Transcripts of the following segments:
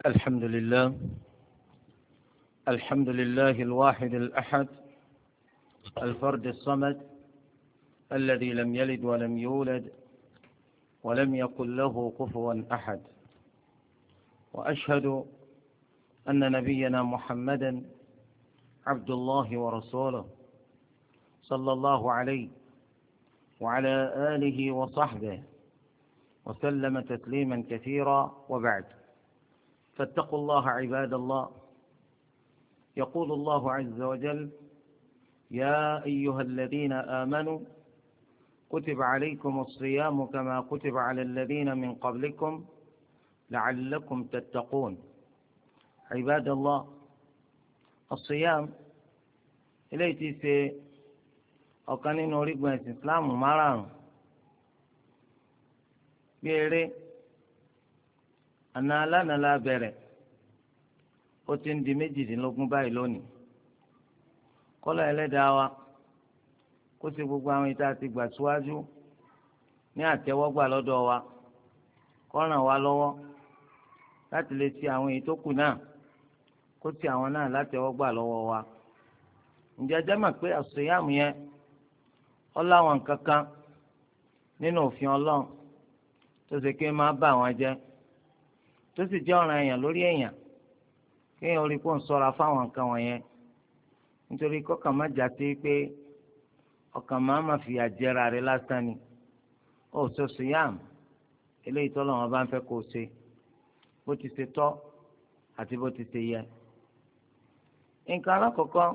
الحمد لله. الحمد لله الواحد الأحد الفرد الصمد الذي لم يلد ولم يولد ولم يكن له كفوا أحد. وأشهد أن نبينا محمدا عبد الله ورسوله صلى الله عليه وعلى آله وصحبه وسلم تسليما كثيرا، وبعد، فاتقوا الله عباد الله. يقول الله عز وجل: يا أيها الذين آمنوا كتب عليكم الصيام كما كتب على الذين من قبلكم لعلكم تتقون. عباد الله، الصيام إليتي سي ọ̀kan orígun ẹ̀sìn Islam márùn-ún bí eré àná alánà la bẹ̀rẹ̀, ó ti ń di 18 báyìí lónìí. kọ́lá ẹlẹ́dàá wa kó ṣe gbogbo àwọn ìta àti gbà síwájú ní àtẹ́wọ́gbà lọ́dọ̀ wa, kó ràn wá lọ́wọ́ láti lè ṣe àwọn èyí tó kù náà, kó ṣe àwọn náà látẹ́wọ́gbà lọ́wọ́ wa. ǹjẹ́ jẹ́ mọ̀ pé àsùyàmù yẹn ó láwọn kankan nínú òfin Ọlọ́run tó ṣe pé máa bà wọ́n jẹ́, tó sì jẹ́ ọ̀ràn èèyàn lórí èèyàn kéèyàn orí kó ń ṣọ́ra fáwọn nǹkan wọ̀nyẹn, nítorí kọ́kàn má jà sí pé ọkàn máa fìyà jẹra rẹ lásán ni. ó sọ síyàm eléyìí tọ́lọ́run bá ń fẹ́ kó o ṣe bó ti ṣe tọ́ àti bó ti ṣe yẹ. nǹkan alákọ̀ọ́kọ́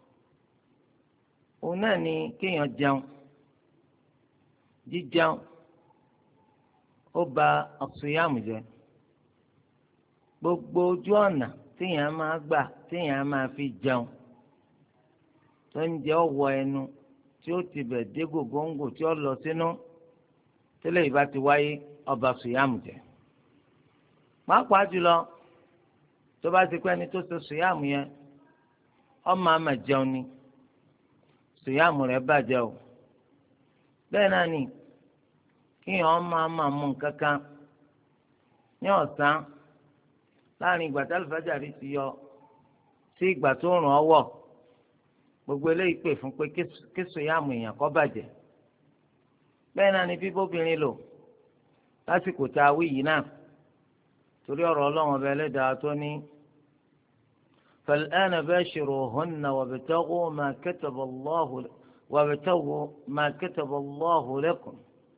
òun náà ni kéèyàn jẹun. jíjẹun ó ba àsùyàmù jẹ́. gbogbo ojú ọ̀nà téèyàn máa gbà téèyàn máa fi jẹun tó ń jẹ ọwọ́ ẹnu tí ó ti bẹ̀ dé gògóńgò tí ó lọ sínú, tẹ́lẹ̀ ìbá ti wáyé ó ba àsùyàmù jẹ́. pàápàá jùlọ tó bá ti pẹ́ ni tó ṣe àsùyàmù yẹn ó máa jẹun ni, àsùyàmù rẹ̀ bàjẹ́ o. bẹ́ẹ̀ náà ni kíyàn máa mú nǹkan kan ní ọ̀sán láàrin ìgbà tí àlùfájàrí ti yọ sí ìgbà tó rùn ọ́ wọ̀, gbogbo eléyìí pè fún pé kí sùyàmù èèyàn kó bàjẹ́. bẹ́ẹ̀ náà ni bíbóbìnrin lò lásìkò tá a wí yìí náà, torí ọ̀rọ̀ Ọlọ́run ọba ẹlẹ́dàá tó ní فالآن باشروهن وابتغوا ما كتب الله لكم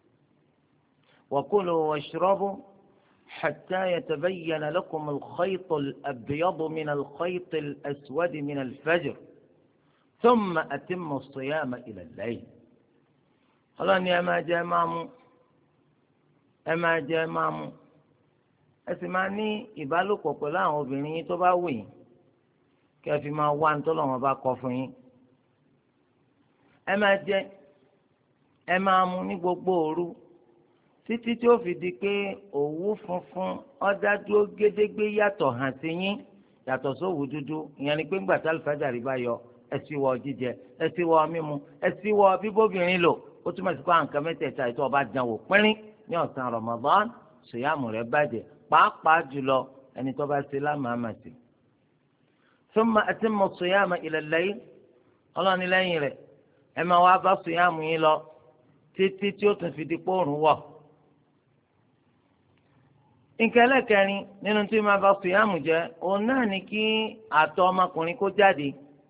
وكلوا واشربوا حتى يتبين لكم الخيط الأبيض من الخيط الأسود من الفجر ثم أتموا الصيام إلى الليل. قالوا يا ما جاء مامو أسمعني ìbálòpọ̀ pẹ̀lú àwọn obìnrin tó bá wù yín, kí ẹ fi máa wá nítorí wọn bá kọ fún yín. ẹ máa jẹ ẹ máa mu ní gbogbo òru títí tí ó fi di pé òwú funfun ọ̀dádúró gédégbé yàtọ̀ hàn sí yín yàtọ̀ sówù dúdú. ìyẹn ni pé ńgbà tí àlùfájàrí bá yọ, ẹ ṣíwọ́ jíjẹ, ẹ ṣíwọ́ mímu, ẹ ṣíwọ́ bíbóbìnrin lò. ó túmọ̀ sí pé àwọn nǹkan mẹ́tẹ̀ẹ̀ta ètò ọba dán wò pínrín ní ọ̀sán Ramadan, sùyàmù rẹ̀ bàjẹ́, pàápàá jùlọ ẹni tó bá ṣe lámàmàsì. ثم أتموا الصيام إلى الليل. ọlọ́ni lẹ́yìn rẹ̀ ẹ máa wá bá sùyàmù yín lọ títí tí ó tún fi di pòórùn wọ̀. nǹkan ẹlẹ́kẹrin nínú tí máa bá sùyàmù jẹ́ òun náà ni kí àtọ̀ ọmọkùnrin kó jáde.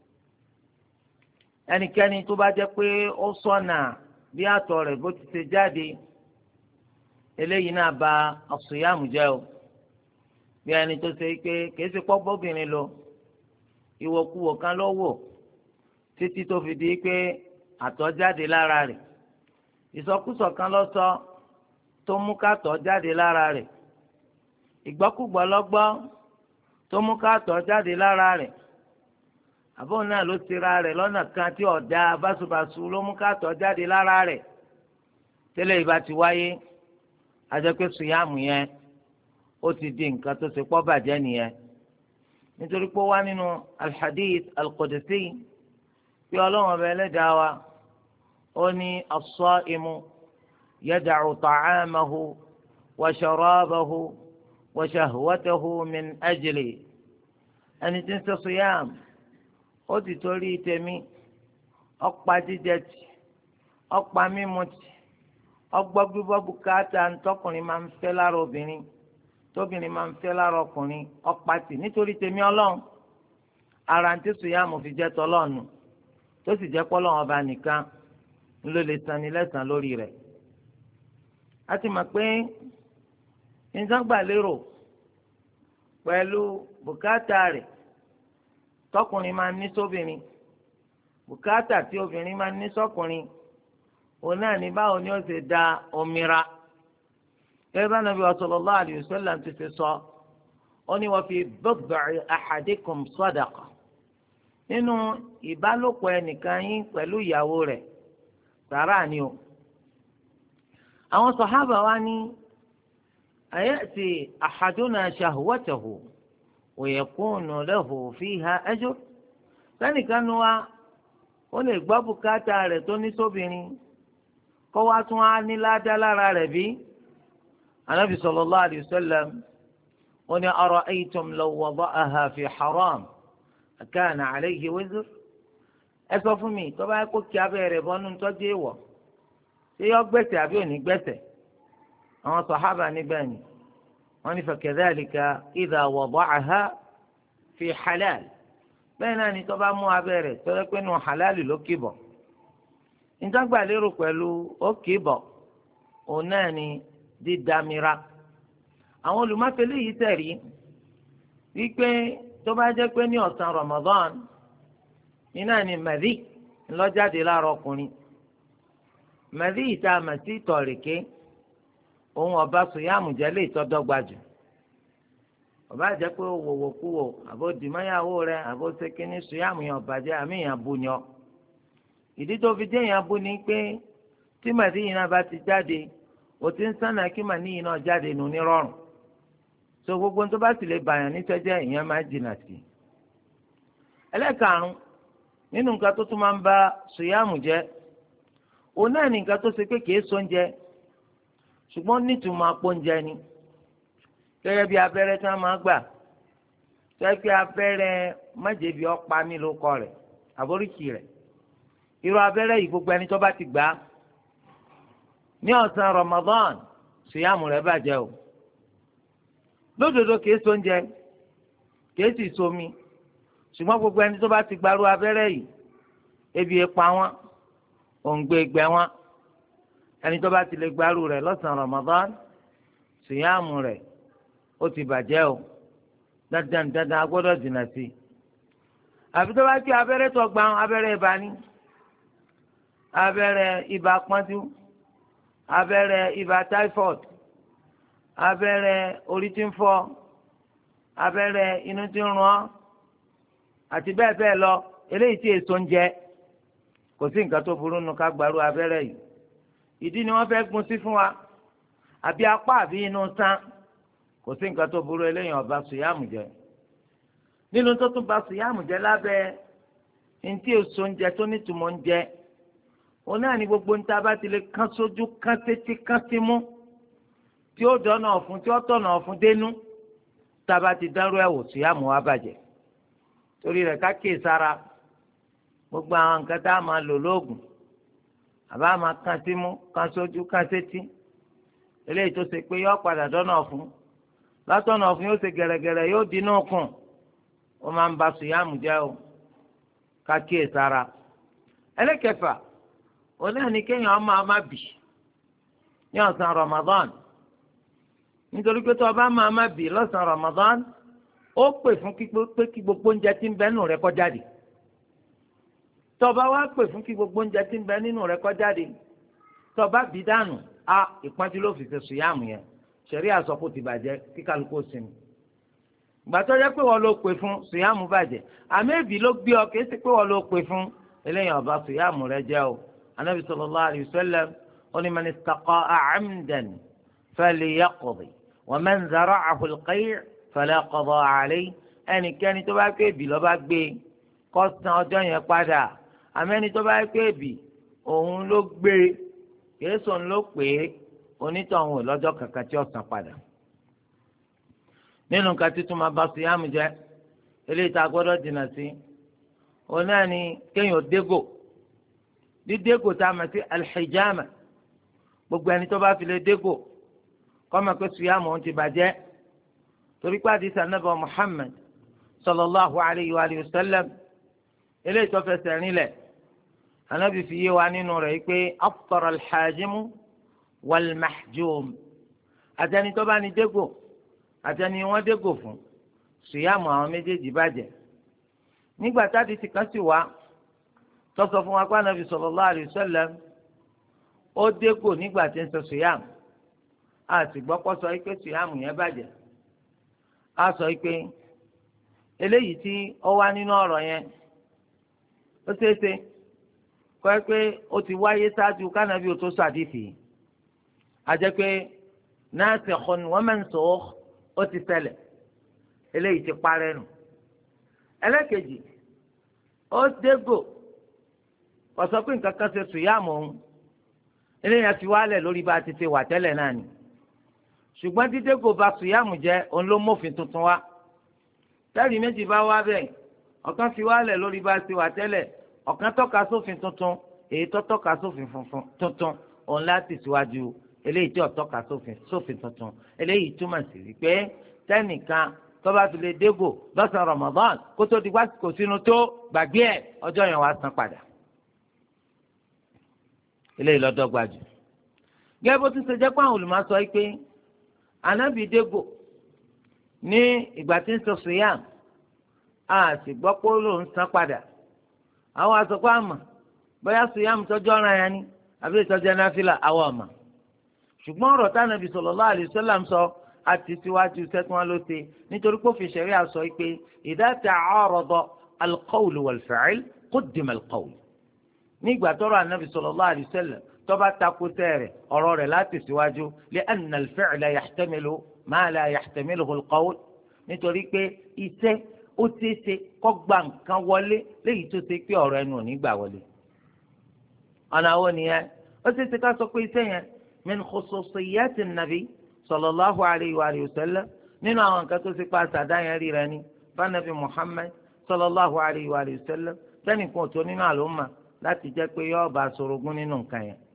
ẹnikẹ́ni tó bá jẹ́ pé ó ṣọ́nà bí àtọ̀ rẹ̀ bó ti ṣe jáde, eléyìí náà bà sùyàmù jẹ́ o. bí ẹni tó ṣe pé kìí ṣe pọ́ bóbìnrin lọ, ìwòkuwò kan ló wò títí tó fi di pé àtọ̀ jáde lára rẹ̀. ìsọkúsọ kan ló sọ tó mú kàtọ̀ jáde lára rẹ̀. ìgbọ́kúgbọ́ ló gbọ́ tó mú kàtọ̀ jáde lára rẹ̀. àbọ̀ náà ló tira rẹ̀ lọ́nà kan tí ọ̀dà báṣubàṣu ló mú kàtọ̀ jáde lára rẹ̀. tẹ́lẹ̀ ìbá ti wáyé, a jẹ́ pé sùyàmù yẹn ó ti di nǹkan tó ṣe pọ́ bàjẹ́ nìyẹn. nítorí pé ó wá nínú alhadith alqudsi pé Ọlọ́run ọba ẹlẹ́dàá wa ó ní as-saimu yada'u ta'amahu وشرابه wa shahwatahu min ajli ẹni tí ń ṣe siyam ó ti torí tèmi ọ̀pá jíjẹ tì ọ̀pá mímu tì ọgbọ́ gbígbọ́ bùkátà ntọ́kùnrin máa ń fẹ́ lára obìnrin tóbìnrin máa ń fẹ́ lára ọkùnrin ọ̀pá tì nítorí tèmi ọlọ́run ara ń tí sùyàmù fi jẹ́ tọ́lọ́ọ̀nù tó sì jẹ́ pọ́lọ́wọ́n ọba nìkan ló lè sanni lẹ́sàn lórí rẹ̀. a ti mọ̀ pé ìjọba lérò pẹ̀lú bùkátà rẹ̀ tọkùnrin máa ń ní sóbìnrin bùkátà tí obìnrin máa ń ní sọ́kùnrin òun náà ní báwo ni ó ṣe da omira. gẹ́gẹ́ bá Nàbí sallallahu alayhi wa sallam ti ṣe sọ ó ní wa fi bud'i ahadikum sadaqa nínú ìbálòpọ̀ ẹnìkan yín pẹ̀lú ìyàwó rẹ̀ sàrà ni o. àwọn sàhábà wa ní ayati ahaduna shahwatahu wa yakunu lahu fiha ajr sẹ́nìkan nu wa ó lè gbọ́ bùkátà rẹ̀ tó ní sóbìnrin kó wá tún á ní ládá lára rẹ̀ bí. Ànábì sallallahu alayhi wa sallam ó ní ara'aytum law wada'aha fi haram kana alayhi wizr. ẹ sọ fún mi tó bá yẹ kó kí abẹ́ rẹ̀ bọ́nú tọ́jú èèwọ̀ ṣé yọ gbẹ̀sẹ̀ àbí ò ní gbẹ̀sẹ̀. àwọn sàhábà níbẹ̀ ni wọ́n ní fa kadhalika idha wada'aha fi halal bẹ́ẹ̀ náà ni tó bá mú abẹ́ rẹ̀ tó yẹ pé nù halal ló kì bọ̀. ìjọba lérò pẹ̀lú ó kì bọ̀ òun náà ni dídámira. àwọn olùmọ̀tẹ́lẹ̀ yìí tẹ̀rí wípé tó bá jẹ́ pé ní ọ̀sán Ramadan iná ni mẹ́rì ńlọ́jáde lára ọkùnrin mẹ́rì ìta àmàtí ìtọ̀rẹ̀kẹ́ òun ọba sùyàmù jẹ́ lè tọ́dọ́gba jù ọba jẹ́ pé wòwò kú wò àbó dìmọ́yàwó rẹ̀ àbó sekínì sùyàmù yẹn ọba jẹ́ àmì yẹn bu ni ọ. ìdí tó fi jẹ́ yẹn bu ni pé tí mẹ́rì yìí náà bá ti jáde ó ti ń sànà kí màní yìí náà jáde nù ní rọrùn so gbogbo tó bá sì lè bàyàn nítọ́jẹ́ ìyẹn máa jìnnà sí. ẹlẹ́karùn-ún nínú nǹkan tó tún máa ń ba sùyàmù jẹ́ òun náà ní nǹkan tó ṣe pé kìí sóúnjẹ ṣùgbọ́n nítumọ̀ apóúnjẹ ni gẹ́gẹ́ bí abẹ́rẹ́ tí wọ́n máa gbà tẹ́ pé abẹ́rẹ́ májèbí ọ̀pá mi ló kọ rẹ̀ àbóríkì rẹ̀ irú abẹ́rẹ́ yìí gbogbo ẹni tó bá ti gbà ní ọ̀sán Ramadan sùyàmù rẹ̀ bàjẹ́ o. lódodo kìí sóúnjẹ kìí sì somi ṣùgbọ́n gbogbo ẹni tó bá ti gbarú abẹ́rẹ́ yìí ebi pa wọn òǹgbẹ gbẹ wọn ẹni tó bá ti lè gbarú rẹ̀ lọ́sàn-án Ramadan sùyàmù rẹ̀ ó ti bàjẹ́ o dandan dandan a gbọ́dọ̀ dìnnà sí i. àfi tó bá ti abẹ́rẹ́ tó gbà abẹ́rẹ́ ibà ní abẹ́rẹ́ ibà pọ́njú abẹ́rẹ́ ibà typhoid abẹ́rẹ́ orí tí ń fọ́ abẹ́rẹ́ inú tí ń rún ọ́ àti bẹ́ẹ̀ bẹ́ẹ̀ lọ eléyìí tí èso ń jẹ kò sí nǹkan tó burú nu ká gbarú abẹ́rẹ́ yìí ìdí ni wọ́n fẹ́ gún sí fún wa àbí apá àbí inú sán kò sí nǹkan tó burú eléyìí ọba sùyàmù jẹ nínú tó tún ba sùyàmù jẹ lábẹ́ ntí èso ń jẹ tó nítumọ̀ ń jẹ òun náà ni gbogbo níta bá ti lè kán sójú kán sétí kán símú tí ó dọ́nà ọ̀fun tí ó tọ̀nà ọ̀fun dénú tába ti dárú ẹ̀wò sùyàmù wa bàjẹ́ torí rẹ̀ ká kíyè sára gbogbo àwọn nǹkan tá a máa lò lóògùn àbá máa kán símú kán sójú kán sétí eléyìí tó ṣe pé yóò padà dọ́nà ọ̀fun látọ̀nà ọ̀fun yóò ṣe gẹ̀rẹ́gẹ̀rẹ́ yóò dínú kùn ó máa ń ba sùyàmù jẹ́ o ká kíyè sára. ẹlẹ́kẹfà òun náà ni kéèyàn máa bì ní ọ̀sán Ramadan nítorí pé tó o bá máa bì lọ́sàn-án Ramadan ó pè fún pé kí gbogbo oúnjẹ tí ń bẹ nínú rẹ̀ kó jáde tó o bá wá pè fún kí gbogbo oúnjẹ tí ń bẹ nínú rẹ̀ kó jáde tó o bá bì dànù á ìpọ́njú ló fi ṣe sùyàmù yẹn ṣẹ̀rí àsọkù ti bàjẹ́ kí kálukú sinmi ìgbà tó yẹ pé wọ́n ló pè fún sùyàmù bàjẹ́ àmì èbì ló gbé ọ kì í ṣe pé wọ́n ló pè fún eléyìí ọba sùyàmù rẹ̀ jẹ́ o anabi sallallahu alayhi wa sallam ó ní man istaqa'a 'amdan falyaqdi wa man zara'ahu al-qay' fala qada'a alayhi ẹnikẹ́ni tó bá pé èbì ló bá gbé kó san ọjọ́ yẹn padà àmẹ́ni tó bá pé èbì òun ló gbé kìí sọ ló pé onítọ̀hún lọ́jọ́ kankan tí ó san padà. nínú nǹkan títún máa bá síyàmù jẹ́ eléyìí tá a gbọ́dọ̀ jìnnà sí òun náà ni kéèyàn dégò dídégò tá a mọ̀ sí alhijama gbogbo ẹni tó bá fi lè dégò kó mọ̀ pé síyàmù òun ti bàjẹ́ torí pé àdìsí Ànábì Muhammad sallallahu alayhi wa sallam eléyìí tó fẹsẹ̀ rinlẹ̀ Ànábì fi yé wa nínú rẹ̀ pé aftara alhajimu walmahjum àtẹni tó bá ní dégò àtẹni wọ́n dégò fún síyàmù àwọn méjèèjì bàjẹ́ nígbà táàdì ti kàn sí wa tó sọ fún wa pé Ànábì sallallahu alayhi wa sallam ó dégò nígbà tí ń sọ síyàmù a sì gbọ́ pọ́ sọ pé síyàmù yẹn bàjẹ́ a sọ pé eléyìí tí ó wá nínú ọ̀rọ̀ yẹn ó ṣeéṣe kọ́ ẹ pé ó ti wáyé ṣáájú kánàbí ó tó sàdífì a jẹ́ pé nasikhun wa mansukh ó ti ṣẹlẹ̀ eléyìí ti parẹ́ nù ẹlẹ́kejì ó dégò kò sọ pé nǹkan kan ṣe síyàmù òun eléyìí àti wálẹ̀ lórí bá a ti ṣe wà tẹ́lẹ̀ náà ni ṣùgbọ́n dídégò bá síyàmù jẹ́ òun ló mófin tuntun wá tẹ́lẹ̀ méjì bá wá bẹ́ẹ̀ ọ̀kan fi wálẹ̀ lórí bá a ṣe wà tẹ́lẹ̀ ọ̀kan tọ́ka sófin tuntun èyí tó tọ́ka sófin funfun tuntun òun láti síwájú eléyìí tí ò tọ́ka sófin tuntun eléyìí túmọ̀ sí wípé tẹ́nìkan tó bá fi lè dégò lọ́sàn-án Ramadan kó tó di wásìkò sínú tó gbàgbé ẹ̀ ọjọ́ yẹn wá san padà eléyìí lọ́dọ̀ gbajù. gẹ́gẹ́ bó ti ṣe jẹ́ pé àwọn olùmọ̀ sọ pé Ànábì dégò ní ìgbà tí ń sọ sùyàm a sì gbọ́ pé ó lòún san padà àwọn àsọ̀kọ́ àmọ̀ bóyá sùyàm tọ́jú ọ̀ràn yẹn ni àbí ìtọ́jú náfìlà àwọn ọ̀mà ṣùgbọ́n ọ̀rọ̀ t'Ànábì sallallahu alaihi wasallam sọ àti tiwájú sẹ́tún wọn ló ṣe nítorí pé òfin ṣẹ̀ríà sọ pé idha ta'arada al-qawl wal-fi'l quddima al-qawl nígbà tọ́rọ̀ Ànábì sallallahu alaihi wasallam tó bá takò tẹ́rẹ̀ ọ̀rọ̀ rẹ̀ láti síwájú li'anna al-fi'la yahtamilu ma la yahtamiluhu al-qawl nítorí pé iṣẹ́ ó ṣeéṣe kó gba nǹkan wọlé léyìí tó ṣe pé ọ̀rọ̀ ẹnu ò ní gbà wọlé. ọ̀nà wo nìyẹn ó ṣeéṣe ká sọ pé iṣẹ́ yẹn min khususiyyati an-nabi sallallahu alayhi wa sallam nínú àwọn nǹkan tó ṣe pa àṣàdáyẹn rí rẹ ní fanabi Muhammad sallallahu alayhi wa sallam sẹ́nìkan tó nínú àlùmọ́ láti jẹ́ pé yọ́ọ́ bá sorogún nínú nǹkan yẹn.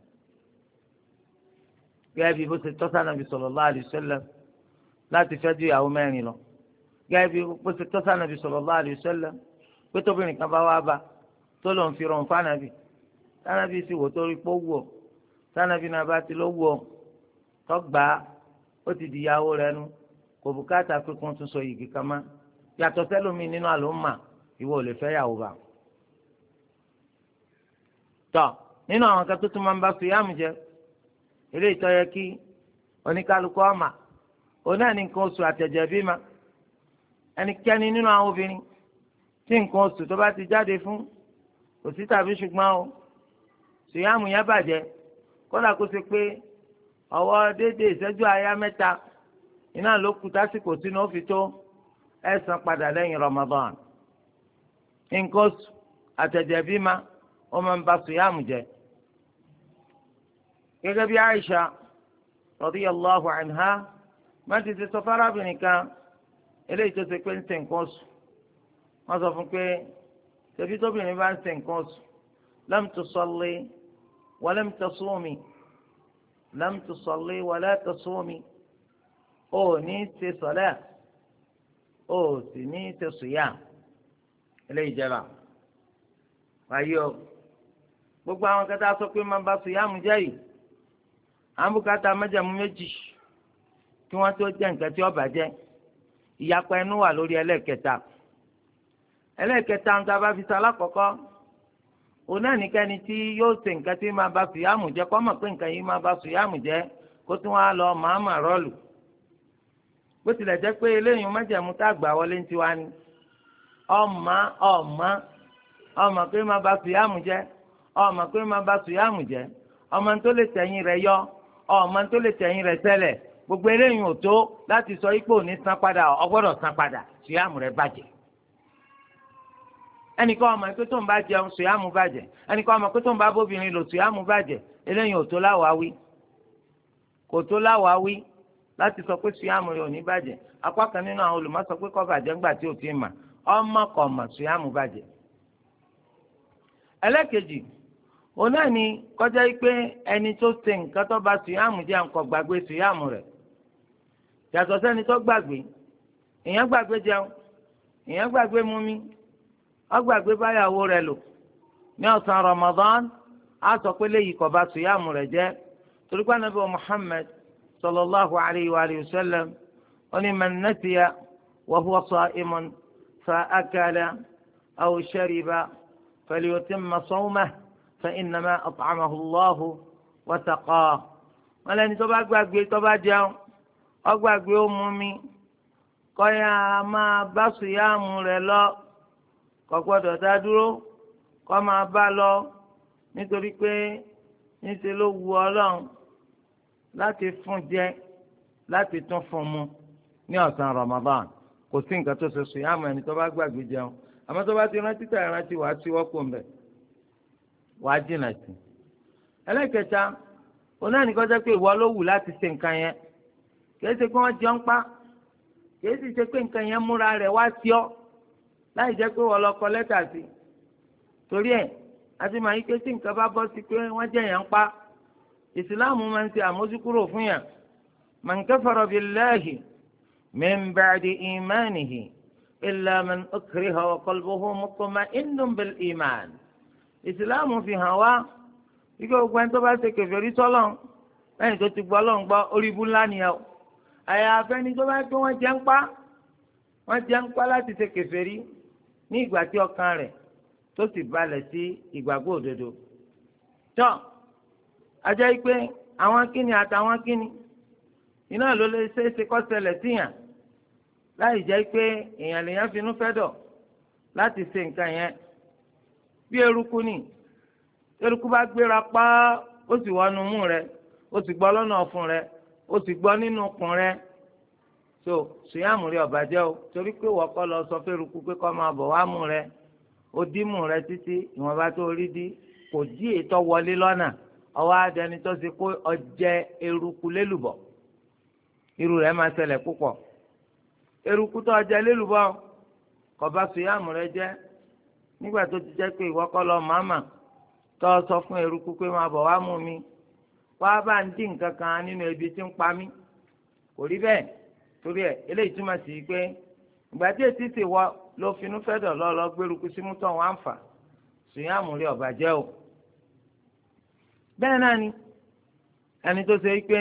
gẹ́gẹ́ bí bó ṣe tọ́sà nàbì sallallahu alayhi wa sallam láti fẹ́ ju ìyàwó mẹ́rin lọ gẹ́gẹ́ bí bó ṣe tọ́sà nàbì sallallahu alayhi wa sallam pé tóbìnrin kan bá wá bá tó lòun fi rọrùn fánàbì tánàbì sì wò tó rí pé ó wù ọ́ tánàbì náà bá ti ló wù ọ́ tó gbà á ó ti di ìyàwó rẹ̀ nu kò bùkátà pé kó tún sọ yìgì kan mọ́ yàtọ̀ sẹ́lómi nínú àlùmọ́ ìwọ ò lè fẹ́ yàwó bá. tọ́ nínú àwọn kan tó tún máa ń bá fìyàmù jẹ eré ìtọ́ yẹ kí oníkálukú ọ̀mà òun náà ní nǹkan oṣù àtẹ̀jẹ̀ bímọ ẹnikẹ́ni nínú àwọn obìnrin tí nǹkan oṣù tó bá ti jáde fún kò sí tàbí ṣùgbọ́n o fìyàmù yẹn bàjẹ́ kódà kó ṣe pé ọwọ́ déédéé ìṣẹ́jú àyá mẹ́ta iná ló kù tásìkò sínú ó fi tó ẹ̀san padà lẹ́yìn Ramadan nǹkan oṣù àtẹ̀jẹ̀ bímọ ó máa ń ba fìyàmù jẹ́ gẹ́gẹ́ bí Aisha radiyallahu anha máa ti ṣe sọ fárábìnrin kan eléyìí tó ṣe pé ń ṣe nǹkan oṣù wọ́n sọ fún pé ṣebí tóbìnrin bá ń ṣe nǹkan oṣù lam tusalli wa lam tasumi lam tusalli wa la tasumi ó ní ṣe sọlẹ ó sì ní ṣe sùyàm eléyìí jẹba wáyé o gbogbo àwọn kẹta sọ pé máa bá sùyàmù jẹ yìí àbùkátà májàmú méjì kí wọ́n tó jẹ́ nǹkan tí ó bàjẹ́ ìyapa ẹnu wà lórí ẹlẹ́ẹ̀kẹta ń tábà fi sálá kọ̀kọ́ òun náà nìkẹ́ni tí yóò ṣe nǹkan tí máa bá sùyàmù jẹ kọ́ mọ̀ pé nǹkan yìí máa bá sùyàmù jẹ kó tún wá lọ màmá rọ́ọ̀lù bó tilẹ̀ jẹ́ pé eléyìí májàmú tá a gbà wọlé ń tiwa ni ọmọ pé máa bá sùyàmù jẹ ọmọ pé máa bá sùyàmù jẹ ọmọ tó lè tẹ̀yìn rẹ̀ yọ ọmọ tó lè tẹ̀yìn rẹ̀ ṣẹlẹ̀ gbogbo eléyìí ò tó láti sọ ipò ní san padà ọgbọ́dọ̀ san padà sùyàmù rẹ̀ bàjẹ́ ẹnìkan ọmọ pé tó ń bá jẹun sùyàmù bàjẹ́ ẹnìkan ọmọ pé tó ń bá bóbìnrin lò sùyàmù bàjẹ́ eléyìí ò tó láwàá wí kò tó láwàá wí láti sọ pé síyàmù rẹ̀ ò ní bàjẹ́ apá kan nínú àwọn olùmọ̀ sọ pé kó bàjẹ́ ńgbà tí ò ti mà ọmọ kò mà síyàmù bàjẹ́. ẹlẹ́kejì òun náà ni kọjá pé ẹni tó ṣe nǹkan tó bá síyàmù jẹ́ nǹkan gbàgbé síyàmù rẹ̀ yàtọ̀ sẹ́ni tó gbàgbé èèyàn gbàgbé jẹun èèyàn gbàgbé mumi ó gbàgbé báyàwó rẹ̀ lò ní ọ̀sán Ramadan á sọ pé léyìí kò bá síyàmù rẹ̀ jẹ́ torí pé Ànábì Muhammad sallallahu alayhi wa sallam ó ní man nasiya wa huwa sa'imun fa akala aw shariba falyutimma sawmahu fa innama at'amahu Allahu wa saqahu. wọ́n lẹ́ni tó bá gbàgbé tó bá jẹun ó gbàgbé ó mumi kọ́ya máa bá síyàmù rẹ̀ lọ kò gbọ́dọ̀ dá dúró kó máa bá lọ nítorí pé níṣẹ́ ló wu Ọlọ́run láti fún jẹ láti tún fún mu ní ọ̀sán Ramadan kò sí nǹkan tó ṣe síyàmù ẹni tó bá gbàgbé jẹun àmọ́ tó bá ti rántí tà ìrántí wàá tí wọ́pọ̀ mbẹ̀ wàá jìnà sí. ẹlẹ́kẹta òun náà ní kó jẹ́ pé ìwọ ló wù láti ṣe nǹkan yẹn kìí ṣe pé wọ́n jẹun pa kìí sì ṣe pé nǹkan yẹn múra rẹ̀ wá sí ọ láì jẹ́ pé wọ́n lọ kọ lẹ́tà sí torí ẹ̀ àti màá yí pé tí nǹkan bá bọ́ sí pé wọ́n jẹ́ yẹn ń pa ìsìláàmù máa ń ṣe àmójúkúrò fún yàn man kafara billahi min ba'di imanihi illa man ukriha wa qalbuhu mutma'innun bil iman ìsìláàmù fi hàn wá wípé gbogbo ẹni tó bá ṣe kèfèrí sọ́lọ́ lẹ́yìn tó ti gbọ́ Ọlọ́run gbọ́ orí ibú ńlá nìyẹn o àyàfẹ́ni tó bá pé wọ́n jẹ́ ń pa láti ṣe kèfèrí ní ìgbà tí ọkàn rẹ̀ tó sì balẹ̀ sí ìgbàgbọ́ òdodo. tó ajẹ́ pé àwọn kíni àtàwọn kíni iná ló lè ṣe é ṣe kó ṣẹlẹ̀ síyàn láì jẹ́ pé èèyàn lèèyàn finú fẹ́ dọ̀ láti ṣe nǹkan yẹn bí eruku ni eruku bá gbéra pa ó sì wọnú mú rẹ̀ ó sì gbọ́ lọ́nà ọ̀fun rẹ̀ ó sì gbọ́ nínú ikùn rẹ̀ so síyàmù rẹ̀ ò bàjẹ́ o torí pé wọ́n kọ́ lọ sọ fún eruku pé kó máa bọ̀ wá mú rẹ̀ ó dí mú rẹ̀ títí ìwọ̀nba tó rí dí kò dí ètò wọlé lọ́nà ọwọ́ adẹni tó ṣe kó ọjẹ́ eruku lélùbọ̀ irú rẹ̀ máa ṣẹlẹ̀ púpọ̀ eruku tó ọjẹ́ lélùbọ̀ kò bà síyàmù rẹ̀ jẹ́ nígbà tó ti jẹ́ pé ìwọ kọ́ lọ màmá tó sọ fún eruku pé máa bọ̀ wá mú mi wá bá ń dín nǹkan kan nínú ebi tí ń pa mí kò rí bẹ́ẹ̀ torí ẹ̀ eléyìí túmọ̀ sí pé ìgbà tí ètí ti wọ ló finú fẹ́ dọ̀ lọ́ọ́ lọ gbérukú sí mútọ̀ wọn àǹfà síyàmù rẹ̀ ò bàjẹ́ o. bẹ́ẹ̀ náà ni ẹni tó ṣe pé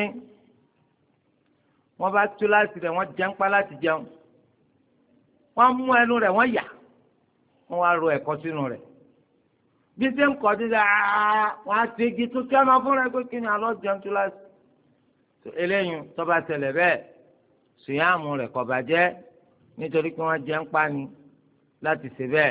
wọ́n bá tú láti rẹ̀ wọ́n jẹun pa láti jẹun wọ́n mú ẹnu rẹ̀ wọ́n yà wọ́n wá ro ẹ̀kọ́ sínú rẹ̀ bí ṣe ń kọ́ dídá wọ́n á ti igi tó kí ọmọ fúnra ẹ pé kí ni àlọ́ jẹun tú láti. eléyìí tó bá ṣẹlẹ̀ bẹ́ẹ̀ síyàmù rẹ̀ kò bàjẹ́ nítorí pé wọ́n jẹun pa ni láti ṣe bẹ́ẹ̀.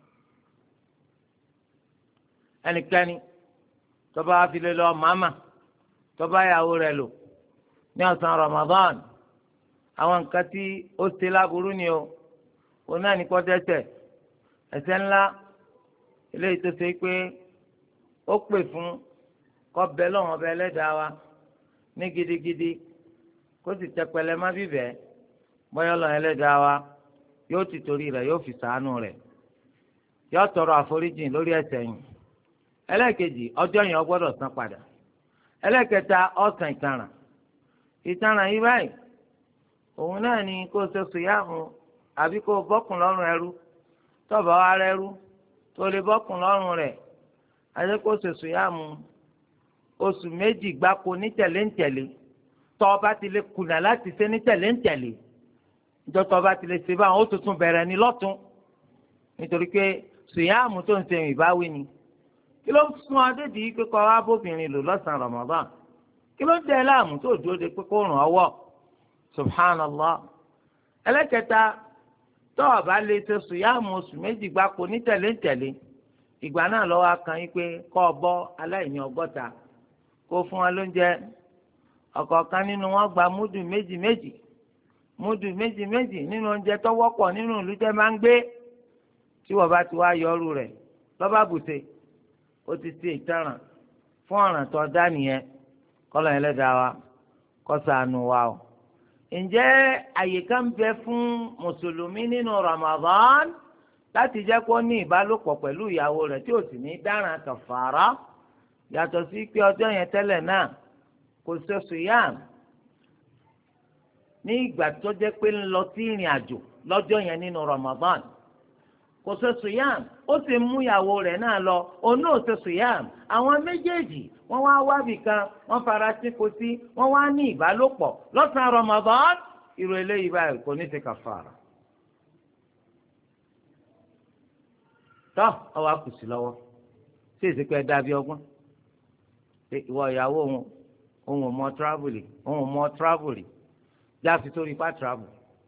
ẹnikẹ́ni tó bá fi lé lọ màmá tó bá yàwó rẹ̀ lò ní ọ̀sán Ramadan àwọn nǹkan tí ó ṣe láburú ni o òun náà ní kó dẹ́ṣẹ̀ ẹ̀ṣẹ̀ ńlá eléyìí tó ṣe pé ó pè fún kó bẹ lọ́wọ́n ọba ẹlẹ́dàá wa ní gidigidi kó sì tẹpẹlẹ má bíbẹ́ bọ́yọ́ lọ́wọ́n ẹlẹ́dàá wa yóò ti torí rẹ̀ yóò fi ṣàánú rẹ̀ yóò tọrọ àforíjì lórí ẹ̀ṣẹ̀ yìí ẹlẹ́ẹ̀kejì ọjọ́ yẹn ó gbọ́dọ̀ san padà ẹlẹ́ẹ̀kẹta ó san ìtanràn yìí báyìí òun náà ni kó o ṣe sùyàmù àbí kó o bọ́kùn lọ́rùn ẹrú tọ́ọ̀bà wa rẹ́rú tó lè bọ́kùn lọ́rùn rẹ̀ àti kó o ṣe sùyàmù oṣù méjì gbáko ní tẹ̀léńtẹ̀lé tọ́ọ̀bà ti lè kùnà láti ṣe ní tẹ̀léńtẹ̀lé ìjọ tọ́ọ̀bà ti lè ṣe báwọn ó tuntun bẹ̀rẹ̀ ní lọ́tún nítorí pé sùyàmù tó ń ṣe ìbáwí ni kí ló sún adédìí pé kọ́ wá bóbìnrin lò lọ́sàn-án Ramadan kí ló dé láàmú tó dúró de pé kó ràn ọwọ́ subhanallah ẹlẹ́kẹta tó o bá lè ṣe sùyàmù oṣù méjì gbáko ní tẹ̀léńtẹ̀lé ìgbà náà lọ́wọ́ kan yín pé kọ́ ọ bọ́ aláìní 60 kó fún wọn lóúnjẹ ọ̀kọ̀ọ̀kan nínú wọn gba múdù méjì méjì nínú oúnjẹ tó wọ́pọ̀ nínú ìlú tẹ́ máa ń gbé tí wọ́n bá ti wá yọrù rẹ̀ lọ́ba bùṣe ó ti ṣe ìtaràn fún ọ̀ràn tó dá nìyẹn kọ́lọ̀ ẹlẹ́dàá wa kó ṣàánú wa o ǹjẹ́ àyè kan bẹ fún mùsùlùmí nínú Ramadan láti jẹ́ kó ní ìbálòpọ̀ pẹ̀lú ìyàwó rẹ̀ tí ò sì ní dáràn kàfàrà yàtọ̀ sí pé ọjọ́ yẹn tẹ́lẹ̀ náà kò ṣe sùyàm ní ìgbà tó jẹ́ pé ń lọ sí ìrìn àjò lọ́jọ́ yẹn nínú Ramadan kò ṣe sùyàm ó sì mú ìyàwó rẹ̀ náà lọ òun náà ṣe sùyàm àwọn méjèèjì wọ́n wá wábì kan wọ́n fara sí kò sí wọ́n wá ní ìbálòpọ̀ lọ́sàn-án Ramadan irú eléyìí báyìí kò ní ṣe kàfàrà. tọ́ ọwọ́ àkùsì lọ́wọ́ sí ìsìnkú ẹ̀ dàbí ọgbọ́n ìwọ ìyàwó òun ò mọ tíráàbùlì jáfi sórí ipá tíráàbù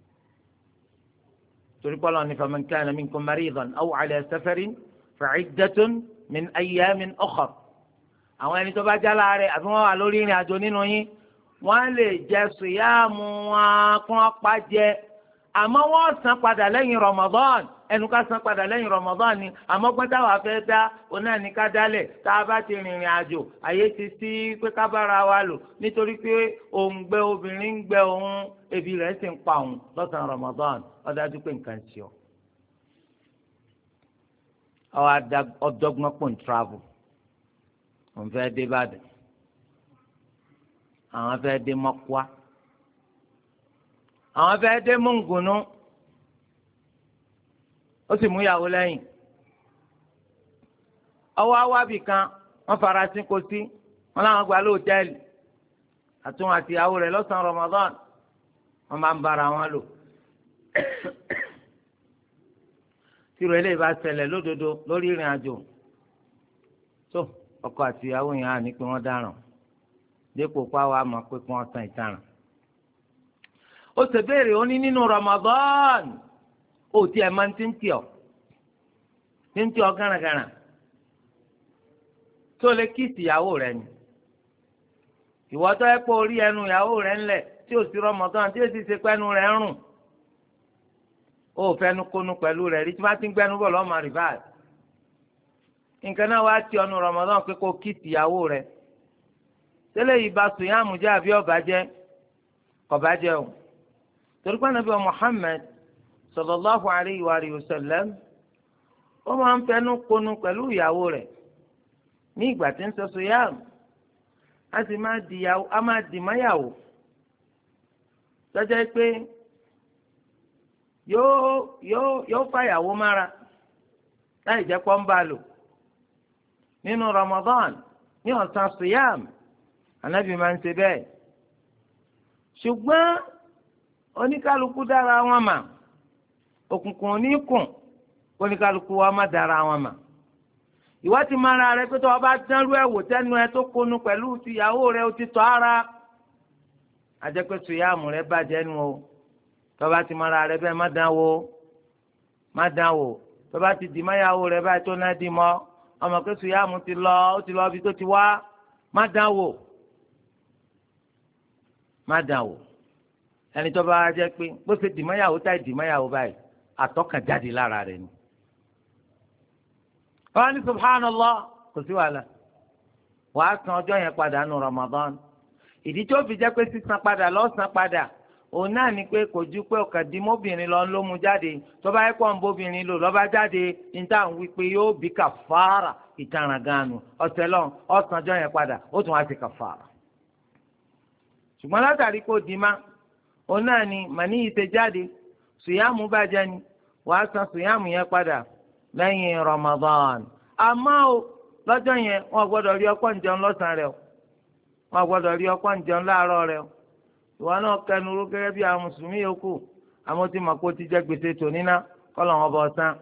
torí pọ́lọ́ ní faman kana minkum maridan aw ala safarin fa'iddatun min ayyamin ukhar àwọn ẹni tó bá já láàárẹ̀ àbí wọ́n wà lórí ìrìn àjò nínú yín wọ́n lè jẹ sùyàmù wọn kún ọ̀pá jẹ àmọ́ wọ́n san padà lẹ́yìn Ramadan ẹnu ká san padà lẹ́yìn Ramadan ni àmọ́ gbọ́dọ̀ wà fẹ́ dá onáà ní ká dálẹ̀ tá a bá ti rìnrìn àjò àyè ti sí pé ká bára wa lò nítorí pé òǹgbẹ obìnrin ń gbẹ òun ebi rẹ̀ sì ń pa òun lọ́sàn-án Ramadan ó dájú pé nǹkan ti ọ. ọdọgbọn pọ̀ ń travel òun fẹ́ dé Ìbàdàn àwọn fẹ́ dé Mọ́kúá àwọn fẹ́ dé Mùngùnú ó sì mú ìyàwó lẹ́yìn ọwọ́ awábì kan wọ́n fara sí kò sí wọ́n láwọn gba lóòtẹ́ẹ̀lì àtúnwò àti ìyàwó rẹ̀ lọ́sàn-án Ramadan wọ́n máa ń bára wọn lò tìrò eléyìí bá ṣẹlẹ̀ lódodo lórí ìrìn àjò tó ọkọ àti ìyàwó yẹn á ní pé wọ́n dáràn dépò pàwọ́ àmọ́ pé kí wọ́n san ìtaràn ó sì béèrè ó ní nínú Ramadan ó tiẹ̀ máa ń tí ń tì ọ́ gánagánà tó lè kíìsì ìyàwó rẹ ni ìwọ tó yẹ kó rí ẹnu ìyàwó rẹ ńlẹ̀ tí ò sí Ramadan tí èsì ṣe pẹ́nu rẹ ń rùn ó fẹnu kónú pẹ̀lú rẹ rí tí wọ́n ti ń gbẹnu bọ̀ lọ́mọ rìbáàd nǹkan náà wá ti ọnu Ramadan pé kó kíìsì ìyàwó rẹ tẹ́lẹ̀ yìí bá sùnyàmù jẹ́ àbí ọ̀bàjẹ́ kọ̀bàjẹ́ o torí pé Ànábì Muhammad sallallahu alayhi wa sallam ó máa ń fẹnu kónú pẹ̀lú ìyàwó rẹ̀ ní ìgbà tí ń sọ sùnyàmù a sì máa dì máyàwó lọ́jọ́ pé yóò fàyàwó mára láì jẹ́ pọ́n bá lò nínú Ramadan ní ọ̀sán sùnyàmù Ànábì máa ń ṣe bẹ́ẹ̀ ṣùgbọ́n oníkálukú dára wọn mà òkùnkùn oníkùn oníkálukú wa má dára wọn mà ìwọ ti máa ra rẹ pé tó o bá dánrú ẹ wò tẹnu ẹ tó konu pẹ̀lú tìyàwó rẹ o ti tọ́ ara àjẹpẹ́ sùyàmù rẹ bàjẹ́ nu o tó o bá ti máa ra rẹ bẹ́ẹ̀ má dán wò tó o bá ti dì máyàwó rẹ báyìí tó náà dì mọ́ ọmọ pé sùyàmù ti lọ ibi tó ti wá má dán wò ẹni tó bá jẹ́ pé bó ṣe dìmọ́yàwó táì dìmọ́yàwó báyìí àtọ́kàn jáde lára rẹ̀ ni. wọ́n ní subhanallah kò sí wàhálà wàá san ọjọ́ yẹn padà nù Ramadan ìdí tó fi jẹ́ pé sísan padà lọ́sàn padà òun náà ni pé kò ju pé ọ̀kàn dìmọ́bìnrin lọ ló mú jáde tó bá yẹ kó ń bóbìnrin lò lọ́ba jáde níta ń wí pé yóò bí kàfàrà ìtaràn ganu ọ̀sẹ̀ lọ́n ọ̀sán ọjọ́ yẹn padà ó tún wá sí kàfàrà ṣùgbọ́n látàrí kó dìímá òun náà ni màní ìṣe jáde sùyàmù bàjẹ́ ni wàá san sùyàmù yẹn padà lẹ́yìn Ramadan àmọ́ o lọ́jọ́ yẹn wọ́n gbọ́dọ̀ rí ọkọ ǹjẹun lọ́sàn-án rẹ̀ o wọ́n gbọ́dọ̀ rí ọkọ ǹjẹun láàárọ̀ rẹ̀ o ìwọ náà kẹnu ró gẹ́gẹ́ bí àwọn mùsùlùmí yòókù àmọ́ tí màkó ti jẹ́ gbèsè tòní ná kọ́lọ̀ wọn bọ̀ sán.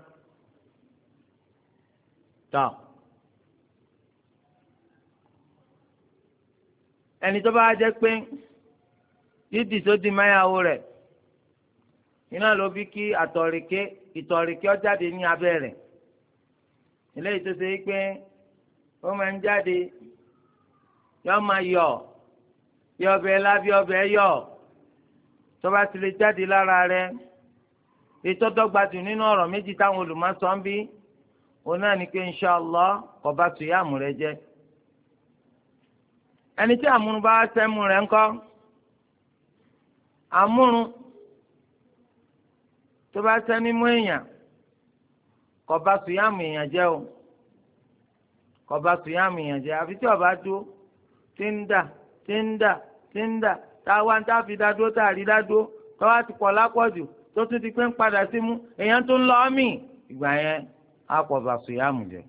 tọ́ ẹni tó bá jẹ́ pé dídì tó di máyàwó rẹ̀ iná ló bí kí ìtọ̀rìkẹ́ ó jáde ní abẹ́ rẹ̀ eléyìí tó ṣe é pé ó máa ń jáde yọ máa yọ bí ọbẹ̀ lábí ọbẹ̀ yọ tó bá ti lè jáde lára rẹ̀ ètò dọ́gbadù nínú ọ̀rọ̀ méjì táwọn olùmọ̀sọ ń bí òun náà ní pé inṣàlá kò bá sùyàmù rẹ̀ jẹ́ ẹni tí àmúnubá sẹ́mu rẹ̀ ńkọ́ amúrun tó bá sẹ́ni mú èèyàn kò bà sùyàmù èèyàn jẹ́ o kò bà sùyàmù èèyàn jẹ́ àfi tí ó bá dúró tí ń dà táwa ń tá fi dá dúró tá a rí dá dúró tọ́wá ti pọ̀ lápọ̀jù tó tún ti pé ń padà sí mú èèyàn tó ń lọ mí ìgbà yẹn á pọ̀ bà sùyàmù jẹ́.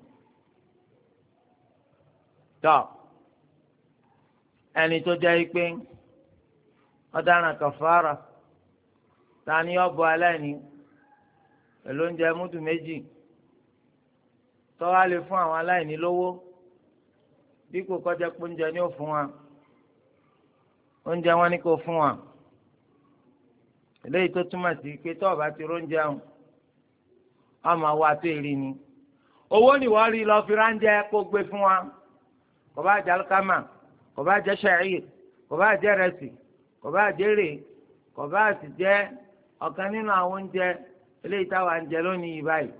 tọ́ ẹni tó jẹ́ pé ọ̀daràn kàfàrà ta ni ó bọ́ aláìní pẹ̀lú oúnjẹ múdù méjì tọ́wá lè fún àwọn aláìní lówó dípò kọjá pé oúnjẹ ni ó fún wa oúnjẹ wọn ni kò fún wa eléyìí tó túmọ̀ sí pé tọ́ọ̀ bá ti róúnjẹ àwọn ọmọ wa tó èrì ni owó ni wọ́n rí lọ fi ránjẹ kó gbé fún wa kò bá jẹ́ alikama kò bá jẹ́ ṣẹ̀yìn kò bá jẹ́ rẹsì kò bá jẹ́ rè kò bá sì jẹ́ ọ̀kan nínú àwọn oúnjẹ eléyìí táwa ń jẹ lónìí yìí báyìí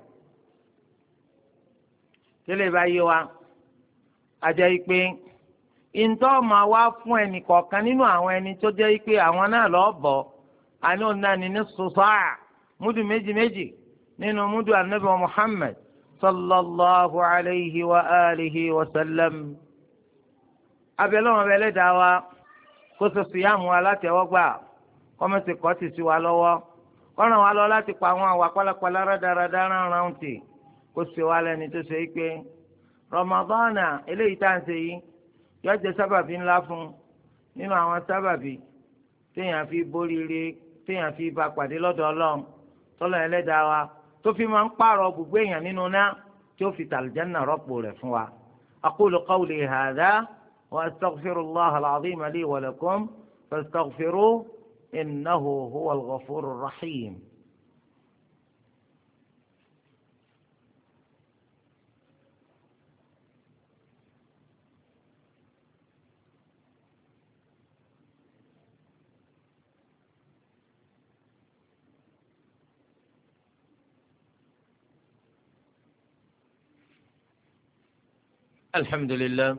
tẹ́lẹ̀ bá yé wa àjẹ́ ìpè ìntọ́ máa wá fún ẹnì kọ̀ọ̀kan nínú àwọn ẹni tó jẹ́ pé àwọn náà lọ́ọ́ bọ̀ àní òun náà ní sọ́sọ́ múdù méjì nínú múdù anabi Muhammad sallallahu alayhi wa alihi wa sallam abẹ́lẹ́wọ̀n bẹ́lẹ́ dá wa kó soso yá mu alátẹ̀wọ́gbà kọ́mẹ́sì kọ́ ti sí wa lọ́wọ́ kọ́ràn wa lọ láti pa àwọn àwa pálapàla rádaràdà rárán tì kó ṣe wa lẹ́ni tó ṣe é pé Ramadana eléyìí tá à ń ṣe yìí yóò jẹ́ sábàbí ńlá fún nínú àwọn sábàbí téèyàn fi borí ire téèyàn fi bá pàdé lọ́dọ̀ Ọlọ́run tọ́lọ́ ẹlẹ́dàá wa tó fi máa ń pààrọ̀ gbogbo èèyàn nínú náà tí ó fi tàlìjánà rọ́pò rẹ̀ fún wa. aqulu qawli hadha wa astaghfirullaha al-azima li wa lakum fastaghfiruhu innahu huwal ghafurur rahim. الحمد لله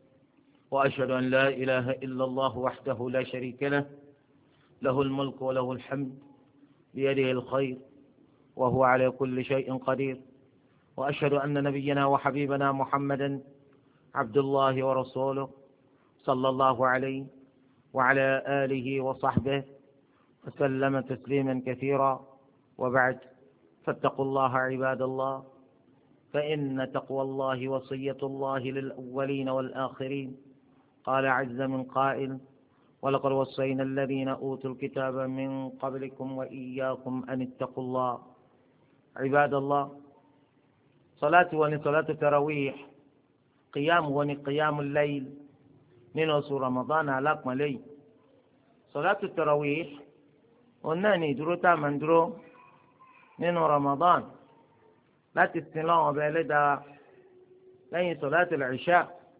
وأشهد أن لا إله إلا الله وحده لا شريك له له الملك وله الحمد بيده الخير وهو على كل شيء قدير وأشهد أن نبينا وحبيبنا محمدا عبد الله ورسوله صلى الله عليه وعلى آله وصحبه وسلم تسليما كثيرا وبعد فاتقوا الله عباد الله فإن تقوى الله وصية الله للأولين والآخرين قال عز من قائل ولقد وصينا الذين أوتوا الكتاب من قبلكم وإياكم أن اتقوا الله عباد الله صلاة صلاة التراويح قيام قيام الليل من رمضان على أكمل صلاة التراويح وناني دروتا من درو من رمضان láti sin lọ́wọ́ ọba ẹlẹ́dàá lẹ́yìn sọ̀láàtì ìṣá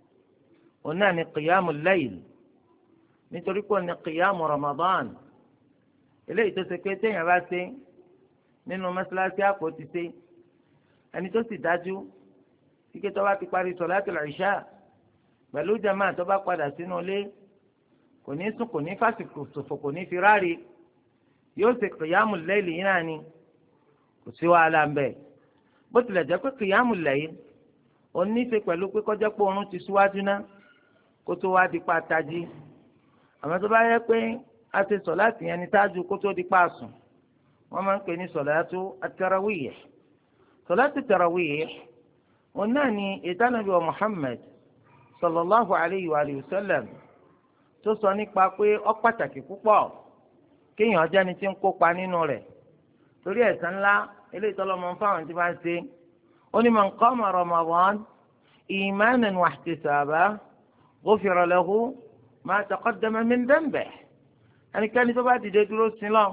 òun náà ní kìyàmù láyl nítorí pé òun ní kìyàmù Ramadan eléyìí tó ṣe pé téèyàn bá ṣe nínú mọ́ṣáláṣí àpò ti ṣe ẹni tó sì dájú kíkẹ́ tó bá ti parí sọ̀láàtì ìṣá pẹ̀lú jàmáà tó bá padà sínú ilé kò ní sùn kò ní fásitì ṣòfò kò ní fi ráre yóò ṣe kìyàmù láyl yìí náà ni kò sí wàhálà ń bẹ́ẹ̀. bó tilẹ̀ jẹ́ pé kìyàmù lẹ́yìn òun ní í ṣe pẹ̀lú pé kọjá pé oorun ti síwájú ná kó tó wá di pa tají àmọ́ tó bá yẹ pé a ti sọ̀láàtì yẹn ní tájú kó tó di pa sùn wọ́n máa ń pè ní sọ̀láàtù at-tarawih sọ̀láàtù at-tarawih òun náà ni ìtànàbí wa Muhammad sallallahu alayhi wa sallam tó sọ nípa pé ó pàtàkì púpọ̀ kéèyàn jẹ́ni tí ń kópa nínú rẹ̀ torí ẹ̀san ńlá eléyìí tọ́lọ́ mọ́ fáwọn tí bá ń ṣe ó ní man qama Ramadan imanan wa ihtisaban ghufira lahu ma taqaddama min dhanbihi ẹnikẹ́ni tó bá dìde dúró sí lọ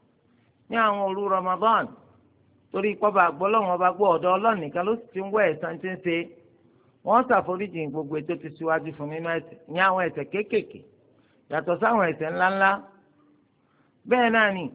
ní àwọn òru Ramadan torí pọ́ba àgbọ́lọ́wọ́n ọba gbọ́ ọ̀dọ̀ Ọlọ́run nìkan ló sì ti ń wọ ẹ̀san tí ń ṣe wọ́n ṣàforíjì gbogbo ètò ti síwájú fún nínú ẹ̀ṣẹ̀ ní àwọn ẹ̀ṣẹ̀ kéékèèké yàtọ̀ sáwọn ẹ̀ṣẹ̀ ńláńlá bẹ́ẹ̀ náà ni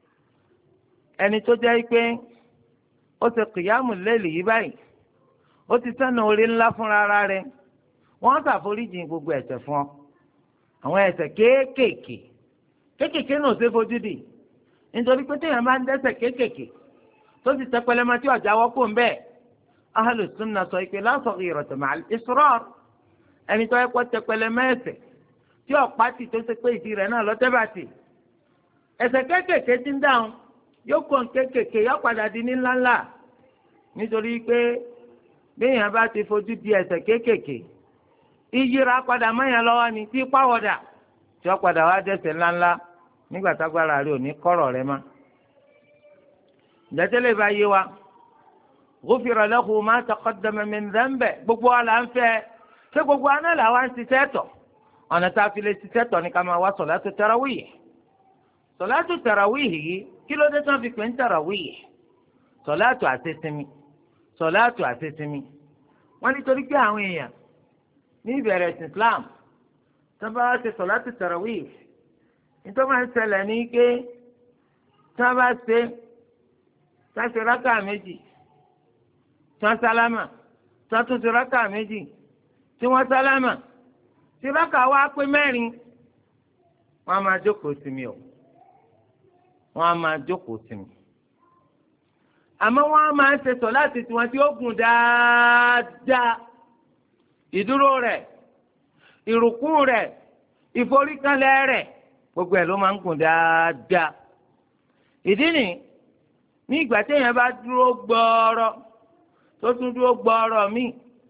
ẹni tó jẹ́ pé ó ti kìyàmù lẹ́lì yìí báyìí ó ti sẹ́nu orí ńlá fúnra ara rẹ̀ wọ́n ṣàforíjì gbogbo ẹ̀ṣẹ̀ fún ọ àwọn ẹ̀ṣẹ̀ kéékèèké kéékèèké náà ṣe fojú di nítorí pé téèyàn máa ń dẹ́ṣẹ̀ kéékèèké tó sì tẹpẹlẹ máa tí ọjà wọ́pọ̀ ń bẹ́ẹ̀ Ahlus Sunnah sọ pé la saghirata ma'al israr ẹni tó yẹ kó tẹpẹlẹ mẹ́ẹ̀sẹ̀ tí ọ̀pá ti tó ṣe pé ìdí rẹ̀ náà lọ́tẹ́bàtì ẹ̀ṣẹ̀ kéékèèké ti ń dáhùn yóò kó kéékèèké yóò padà di ní ńláńlá nítorí pé béèyàn bá ti fojú di ẹ̀ṣẹ̀ kéékèèké ìyíra padà mọ́yàn lọ́wọ́ ni tí pàwọ́dà tí wọ́n padà wá dẹ́ṣẹ̀ ńláńlá nígbà tágbára rẹ̀ ò ní kọ́rọ̀ rẹ̀ mọ́. ìjẹ́tẹ́lẹ̀ bá yé wa ghufira lahu ma taqaddama min dhanbi gbogbo wa là ń fẹ́ ṣé gbogbo wa náà làwa ń ṣiṣẹ́ tọ̀ ọ̀nà tá a fi lè ṣiṣẹ́ tọ̀ ní ká máa wá salatu tarawih salatu tarawih yìí kí ló dé tí wọ́n fi pè ń tarawih salatu àṣesinmi salatu àṣesinmi wọ́n nítorí pé àwọn èèyàn ní ìbẹ̀rẹ̀ ẹ̀sìn Islam tó bá wá ṣe salatu tarawih nítorí máa ń ṣẹlẹ̀ ní pé tí wọ́n bá ṣe rákà méjì tí wọ́n sálámà tí wọ́n tún ṣe rákà méjì tí wọ́n sálámà tí rákà wá pé mẹ́rin wọ́n á máa jókòó sinmi o wọ́n á máa jókòó sinmi àmọ́ wọ́n á máa ṣe sọ̀láàtì tiwọn tí ó gùn dáadáa ìdúró rẹ̀ ìrùkú rẹ̀ ìforíkanlẹ̀ rẹ̀ gbogbo ẹ̀ ló máa ń gùn dáadáa ìdí nìyí ní ìgbà téèyàn bá dúró gbọ́ọ̀rọ̀ tó tún dúró gbọ́ọ̀rọ̀ míì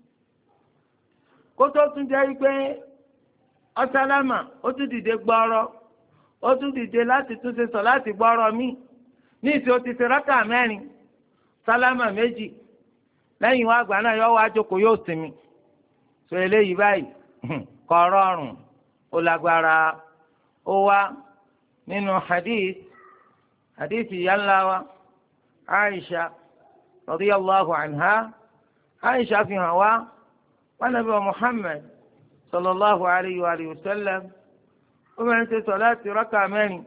kó tó tún jẹ́ pé ọ̀sálámà ó tún dìde gbọ́ọ̀rọ̀ ó tún dìde láti tún ṣe sọ láti gbọ́ọ̀rọ̀ míì ní ìsìn ó ti ṣe rákà mẹ́rin sálámà méjì lẹ́yìn wá àgbà náà yọ wá jókòó yóò sinmi sọ eléyìí báyìí kò rọrùn ó lágbára ó wá nínú hadith yálà wa Aisha radiyallahu anha Aisha fi hàn wá wọn nàbí wa Muhammad sallallahu alayhi wa sallam ó máa ń ṣe sọláàtì rákà mẹ́rin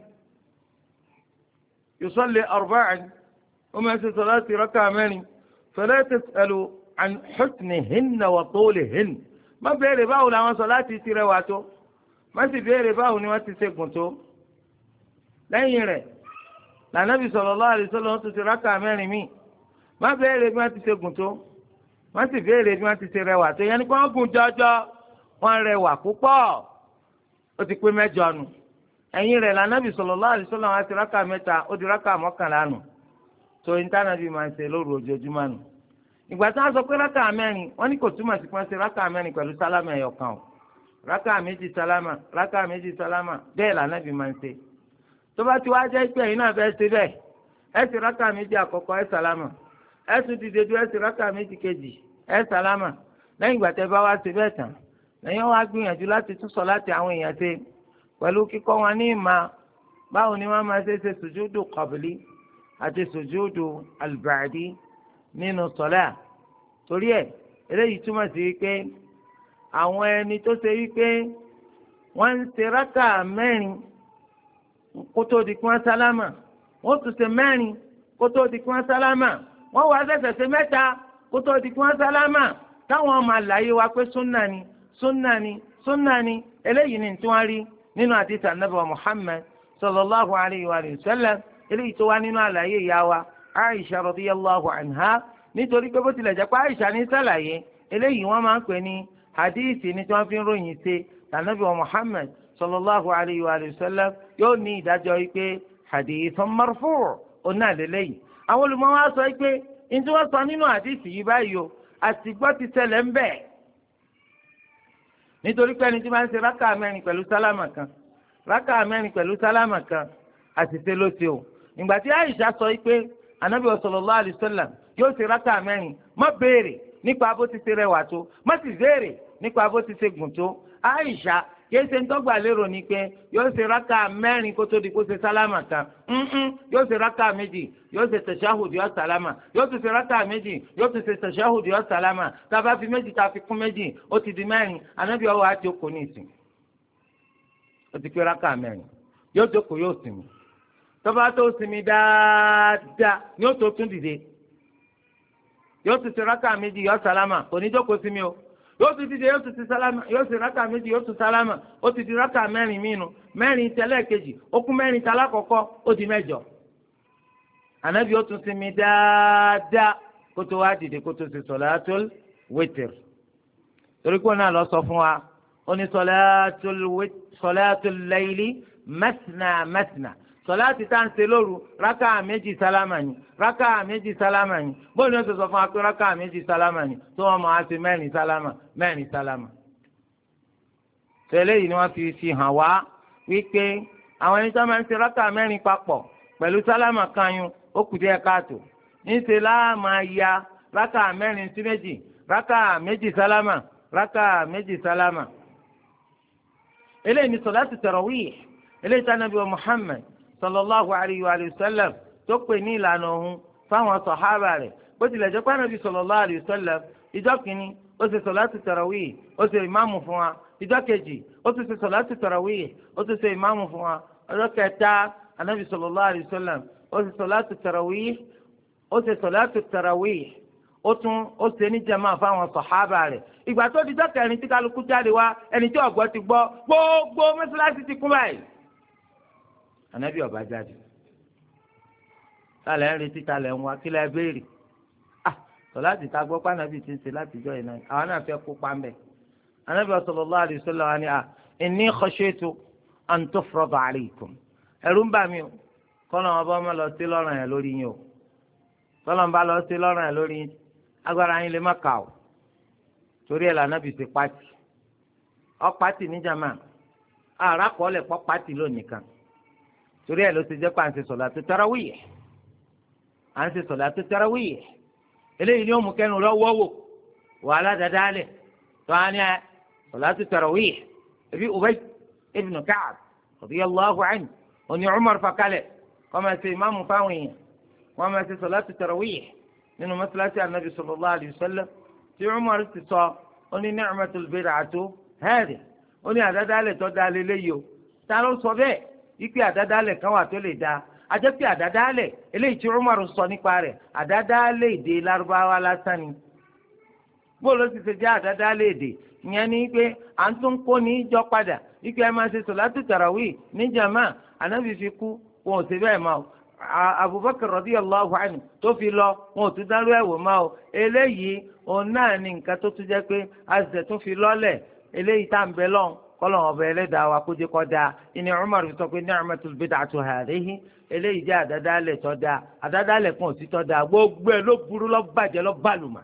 yusalli arba'an ó máa ń ṣe sọláàtì rákà mẹ́rin fala tas'alu an husnihinna wa tulihinna má béèrè báwo làwọn sọláàtì ti rẹwà tó má sì béèrè báwo ni wọ́n ti ṣe gùn tó lẹ́yìn rẹ̀ lànàbì sallallahu alaihi wasallam tó ti rákà mẹ́rin míì má béèrè bí wọ́n ti ṣe gùn tó má sì béèrè bí wọ́n ti ṣe rẹwà tó yẹn ni wọ́n gùn jọjọ wọ́n rẹwà púpọ̀ ó ti pé mẹ́jọ nù ẹ̀yìn rẹ̀ lànàbì sallallahu alaihi wasallam wọ́n ti rákà mẹ́ta ó di rákà mọ́kànlá nù tó ìntànàbì máa ń ṣe lóru ojoojúmọ́ nù ìgbà tí wọ́n sọ pé rákà mẹ́rin wọ́n ní kò túmọ̀ sí pé wọ́n ṣe rákà mẹ́rin pẹ̀lú sálámà ẹ̀yọ̀kan o rákà méjì sálámà bẹ́ẹ̀ lànàbì máa ń ṣe tó bá ti wá jẹ́ pé ẹ̀yin náà fẹ́ ṣe bẹ́ẹ̀ ẹ sì rákà méjì àkọ́kọ́ ẹ sálámà ẹ tún dìde dúró ẹ sì rákà méjì kejì ẹ sálámà lẹ́yìn ìgbà tẹ́ bá wá ṣe bẹ́ẹ̀ tán lẹ́yìn wá gbìyànjú láti tún sọ láti àwọn èèyàn ṣe pẹ̀lú kíkọ́ wọn ní ìmọ̀ báwo ni wọ́n máa ṣe sùjúdù kọ̀bìlì àti sùjúdù àlùbàdì nínú sọ̀lá torí ẹ̀ eléyìí túmọ̀ sí wípé àwọn ẹni tó ṣe wípé wọ́n ń ṣe rákà mẹ́rin kótó di kí wọ́n sálámà wọ́n tún ṣe mẹ́rin kótó di kí wọ́n sálámà wọ́n wá ṣẹ̀ṣẹ̀ ṣe mẹ́ta kótó di kí wọ́n sálámà táwọn ọmọ àlàyé wa pé súnà ni eléyìí ni tí wọ́n rí nínú àdìsí ànábì Muhammad sallallahu alayhi wa sallam eléyìí tó wá nínú àlàyé ìyá wa Aisha radiyallahu anha nítorí pé bó tilẹ̀ jẹ́ pé Aisha ní sàlàyé eléyìí wọ́n máa ń pè ní àdìsí ni tí wọ́n fi ń ròyìn ṣe ànábì Muhammad sallallahu alayhi wa sallam yóò ní ìdájọ́ yìí pé hadithun marfu' ọ̀nà àlélẹ́yìí àwọn olùmọ̀ wa sọ pé ní tí wọ́n sọ nínú àdìsí yìí báyìí o àtìgbọ́ ti ṣẹlẹ̀ ń bẹ̀ nítorí pé ẹni tí máa ń ṣe rákà mẹ́rin pẹ̀lú sálámà kan rákà mẹ́rin pẹ̀lú sálámà kan àṣìṣe ló ṣe o ìgbà tí Àìṣà sọ pé Ànábì sallallahu alaihi wasallam yóò ṣe rákà mẹ́rin má béèrè nípa bó ti ṣe rẹwà tó má sì béèrè nípa bó ti ṣe gùn tó Àìṣà kìí ṣe ń tọ́gbà lérò ni pé yóò ṣe rákà mẹ́rin kó tó di kó ṣe sálámà kan yóò ṣe rákà méjì yóò ṣe tẹ̀ṣáhùdù yóò sálámà yóò tún ṣe rákà méjì yóò tún ṣe tẹ̀ṣáhùdù yóò sálámà tá a bá fi méjì tá a fi kún méjì ó ti di mẹ́rin Ànábì ọwọ́ á jókòó ní ìsìn ó ti pé rákà mẹ́rin yóò jókòó yóò sinmi tó bá tó sinmi dáadáa yóò tó tún dìde yóò tún ṣe rákà méjì yóò sálámà kò ní jókòó sinmi o yóò tún dìde yóò tún ti sálámà yóò sì rákà méjì yóò tún sálámà ó ti di rákà mẹ́rin mínu mẹ́rin tẹ́lẹ̀ kejì ó kún mẹ́rin tẹ́lẹ̀ àkọ́kọ́ ó di mẹ́jọ. ànábì ó tún sinmi dáadáa kó tó wá dìde kó tó ṣe sọ̀látul wítìr. torí pé náà lọ sọ fún wa ó ní sọ̀látul layli mẹ́sìnà mẹ́sìnà sọláàtì tá à ń ṣe lóru rákà méjì sálámà ni rákà méjì sálámà ni bóyá ó ti sọ fún wa pé rákà méjì sálámà ni tó wọn máa ṣe mẹ́rin sálámà mẹ́rin sálámà. tẹ́lẹ̀ yìí ni wọ́n fi hàn wá wípé àwọn ẹni tó máa ń ṣe rákà mẹ́rin papọ̀ pẹ̀lú sálámà kanyun ó kù díẹ̀ káàtó níṣẹ́ láàmà ya rákà mẹ́rin sí méjì rákà méjì sálámà rákà méjì sálámà. eléyìí ni sọláàtì tarawih eléyìí tí Ànábì wa Muhammad sallallahu alayhi wa sallam tó pè ní ìlànà òun fáwọn sọ̀hábà rẹ̀ bó tilẹ̀ jẹ́ pé Ànábì sallallahu alayhi wa sallam ìjọ kìíní ó ṣe sọ̀láàtì tarawih ó ṣe ìmáàmù fún wa ìjọ kejì ó tún ṣe sọ̀láàtì tarawih ó tún ṣe ìmáàmù fún wa ọjọ́ kẹta Ànábì sallallahu alayhi wa sallam ó ṣe sọ̀láàtì tarawih ó ṣe ní jàmáà fáwọn sọ̀hábà rẹ̀ ìgbà tó di jọ́ kẹrin tí kálukú jáde wá ẹni tí ọ̀gbọ́ ti gbọ́ gbogbo mọ́sálásí ti kún báyìí. Ànábì ọba jáde tálẹ̀ ń retí tálẹ̀ ń wá kí lẹ́ béèrè sọláàtì tá a gbọ́ pé Ànábì ti ń ṣe látijọ́ yìí náà àwọn náà fẹ́ kópa ń bẹ̀. Ànábì sallallahu alaihi wasallam wa ni inni khashitu an tufrada alaykum ẹ̀rù ń bà mí o kọ́nà ọba ọmọ lọ sí lọ́rùn yẹn lórí yín o kọ́nà ọba lọ sí lọ́rùn yẹn lórí yín agbára yín lè má kà o torí ẹ̀ l'Ànábì ti pàtì ọ pàtì níjàmá àrà kọ́lẹ̀ pọ́ pàtì lónìí kan torí ẹ̀ ló ti jẹ́ pé à ń ṣe sọ̀látù tarawih eléyìí ni ó mú kẹ́nu rẹ̀ wọ́wọ́ wàhálà dáadáa lẹ̀ tó á ní sọ̀látù tarawih ebi Ubay ibn Ka'b radiyallahu anhu oní Umar fakalẹ̀ kọ́ máa ṣe ìmáàmù fáwọn èèyàn wọ́n máa ṣe sọ̀látù tarawih nínú mọ́sálásí Ànábì sallallahu alayhi wa sallam tí Umar ti sọ ó ní ni'matul bid'atu hadhihi ó ní àdáadáa lẹ̀ tó dáa lé léyìí o ta ló sọ bẹ́ẹ̀ ipe àdádálẹ̀ kan wà tó lè da ajẹ́ pé àdádálẹ̀ eléyìí tí Umar sọ nípa rẹ̀ àdádálẹ̀ èdè Lárúbáwá lásán ni bó ló ti ṣe jẹ́ àdádálẹ̀ èdè ìyẹn ni pé à ń tún kó ní ìjọ padà ipe ẹ máa ṣe sọ̀látù tarawih ní jàmá Ànábì fi kú wọn ò ṣe bẹ́ẹ̀ máa o Abubakar radiyallahu anhu tó fi lọ wọn ò tún dárú ẹ̀wò máa o eléyìí òun náà ní nǹkan tó tún jẹ́ pé àṣẹ tún fi lọ́lẹ̀ eléyìí tá à ń bẹ lọ́hùn kọlọ́n ọba ẹlẹ́dàá wa kó jẹ́ kó dáa ìní Umar fi sọ pé ni'matul bid'atu hadhihi eléyìí jẹ́ àdádálẹ̀ tó dáa àdádálẹ̀ kan ò sí tó dáa gbogbo ẹ̀ ló burú ló bàjẹ́ ló bàlùmà.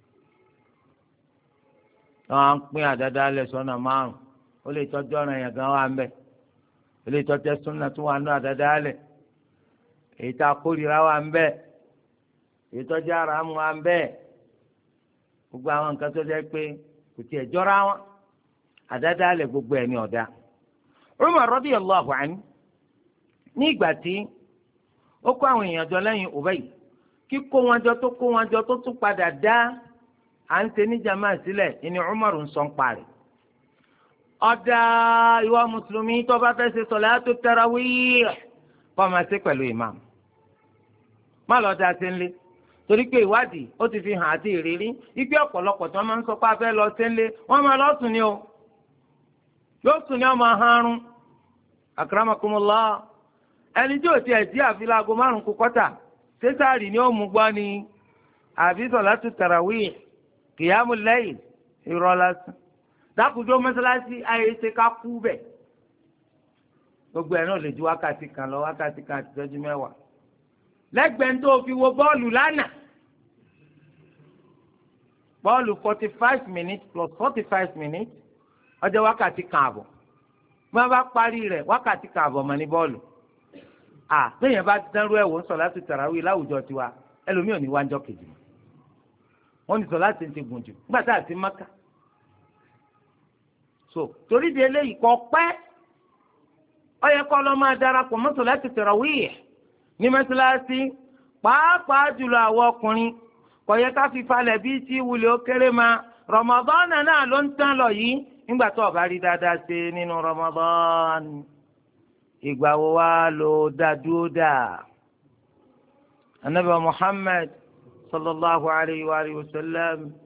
wọ́n á ń pín àdádálẹ̀ sọ́nà márùn ó lè tọ́jú ọ̀ràn yẹn gan wà ń bẹ̀ ó lè tọ́jú súnà tó wà nù àdádálẹ̀ èyí tá a kórìíra wà ń bẹ̀ èyí tọ́jú àràmù wà ń bẹ̀ gbogbo àwọn nǹkan tó jẹ́ pé kò tiẹ̀ jọra wọn àdádálẹ̀ gbogbo ẹni ọ̀dá. Umar radiyallahu anhu ní ìgbà tí ó kó àwọn èèyàn jọ lẹ́yìn Ubay kíkó wọn jọ tó tún padà dá à ń ṣe ní jama sílẹ̀ ìní Umar ń sọ ń parí. ọ̀dà ìwà mùsùlùmí tó bá fẹ́ ṣe salatu tarawih kọ́ máa ṣe pẹ̀lú imam má lọ da sí ńlẹ̀ torí pé ìwádìí ó ti fi hàn àti ìrírí ipe ọ̀pọ̀lọpọ̀ tí wọ́n máa ń sọ pé a fẹ́ lọ sí ńlẹ̀ wọ́n máa lọ́sùn ni o yóò sùn ní ọmọ ahárún akramakumullah ẹni tí ò tiẹ̀ jí àfi láago 5:15 sẹ́sàrì ni ó mú gbọ́ ni àbí sọ̀látù tarawih kìyàmù layl ìrọ̀lásán dákùjọ́ mọ́sálásí ayé ṣe ká kú bẹ̀ gbogbo ẹ̀ náà lè ju wákàtí kan lọ wákàtí kan àti ìṣẹ́jú mẹ́wàá lẹ́gbẹ̀ẹ́ tó fi wo bọ́ọ̀lù lánàá bọ́ọ̀lù 45 minutes plus 45 minutes ọjọ́ wákàtí kan àbọ̀ bí wọ́n bá parí rẹ̀ wákàtí kan àbọ̀ mọ́ ní bọ́ọ̀lù bẹ́ẹ̀yẹn bá dánrú ẹ̀wò ń sọ̀látù tarawih láwùjọ tiwa ẹlòmíì ò ní wájọ́ kejì mọ́ wọ́n ní sọ̀látù ti gùn jù nígbà tá a ti Mákà so torí di eléyìí kọ́ pẹ́ ó yẹ kó lọ máa darapọ̀ mọ́ sọ̀látù tarawih ní mọ́sálásí pàápàá jùlọ àwọn ọkùnrin kò yẹ ká fi falẹ̀ bíi tí wulẹ̀ ó kéré ma Ramadan náà ló ń tán lọ yìí nígbà tó o bá rí dáadáa ṣe nínú Ramadan ìgbà wo wá ló dá dúró dà Ànábì Muhammad sallallahu alayhi wa sallam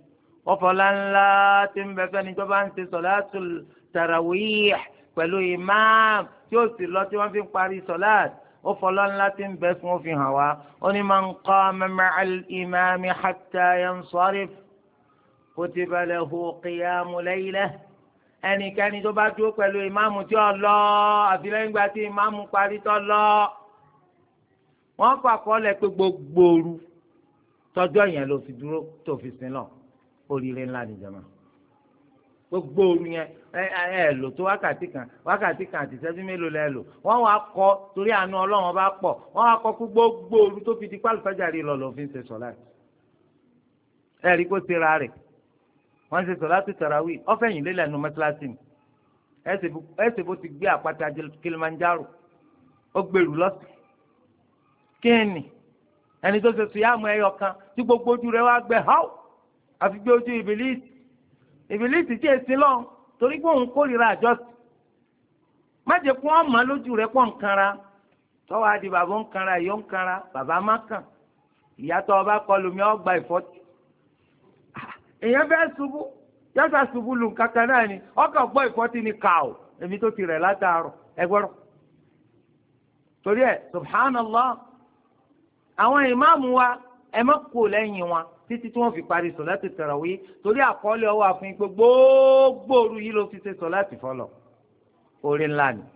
ọ̀fọ̀lá ńlá tí ń bẹ fẹ́ni tó bá ń ṣe sọ̀láàtùl tarawih pẹ̀lú imam tí ó sì lọ tí wọ́n fi ń parí sọ̀láàt ọ̀fọ̀lá ńlá tí ń bẹ fún òfin hàn wá ó ní man qama ma'al imami hatta yansarif kutiba lahu qiyamu laylah ẹnikẹ́ni tó bá dúró pẹ̀lú ìmáàmù tí ó lọ àfi lẹ́yìn ìgbà tí ìmáàmù parí tó lọ wọ́n kọ́ àkọọ́lẹ̀ pé gbogbo òru tọ́jọ́ yẹn ló fi dúró tó fi sin lọ oríire ńlá ni jama gbogbo òru yẹn ẹ lò tó wákàtí kan àti ìṣẹ́jú mélòó lẹ lò wọ́n wá kọ́ torí àánú Ọlọ́run bá pọ̀ wọ́n wá kọ́ kú gbogbo òru tó fi di pálífẹ́jàre lọ lọ́ fi ń ṣe sọ̀lá ẹ̀ rí kó tera rẹ̀ wọ́n ṣe sọ̀látù tàràwí ọ̀fẹ́yìn lélẹ̀ nu mọ́tíláṣí ni ẹ̀sẹ̀ bó ti gbé àpáta Kilimanjaro ó gbèrú lọ́sẹ̀ kíni ẹni tó ṣe sùyàmù ẹyọ kan tí gbogbo ojú rẹ̀ wá gbẹ háù àfi gbé ojú ìbílísì tí èsì lọ torí pé òun kórìíra àjọsìn má jẹ́ kó wọ́n mọ̀ lójú rẹ̀ pọ̀ nkanra tọ́wọ́ adi bàbá nkanra ìyó nkanra bàbá má kàn ìyàtọ̀ ọba kọlù mi ọgbà ìfọ́tí èèyàn bẹ́ẹ̀ ṣubú yàtọ̀ ṣubú lu kankan náà ni ọkọ̀ gbọ́ ìfọ́tí ni kàó èmi tó ti rẹ̀ látàárọ̀ ẹgbọ́rọ̀ torí ẹ̀ subhanallah àwọn ìmáàmù wa ẹ má kó lẹ́yìn wọn títí tí wọ́n fi parí sọ̀láàtì tarawih torí àkọọ́lẹ̀ ọwọ́ àfin pé gbogbo òru yìí ló fi ṣe sọ̀láàtì fọlọ̀ orí ńlá ni.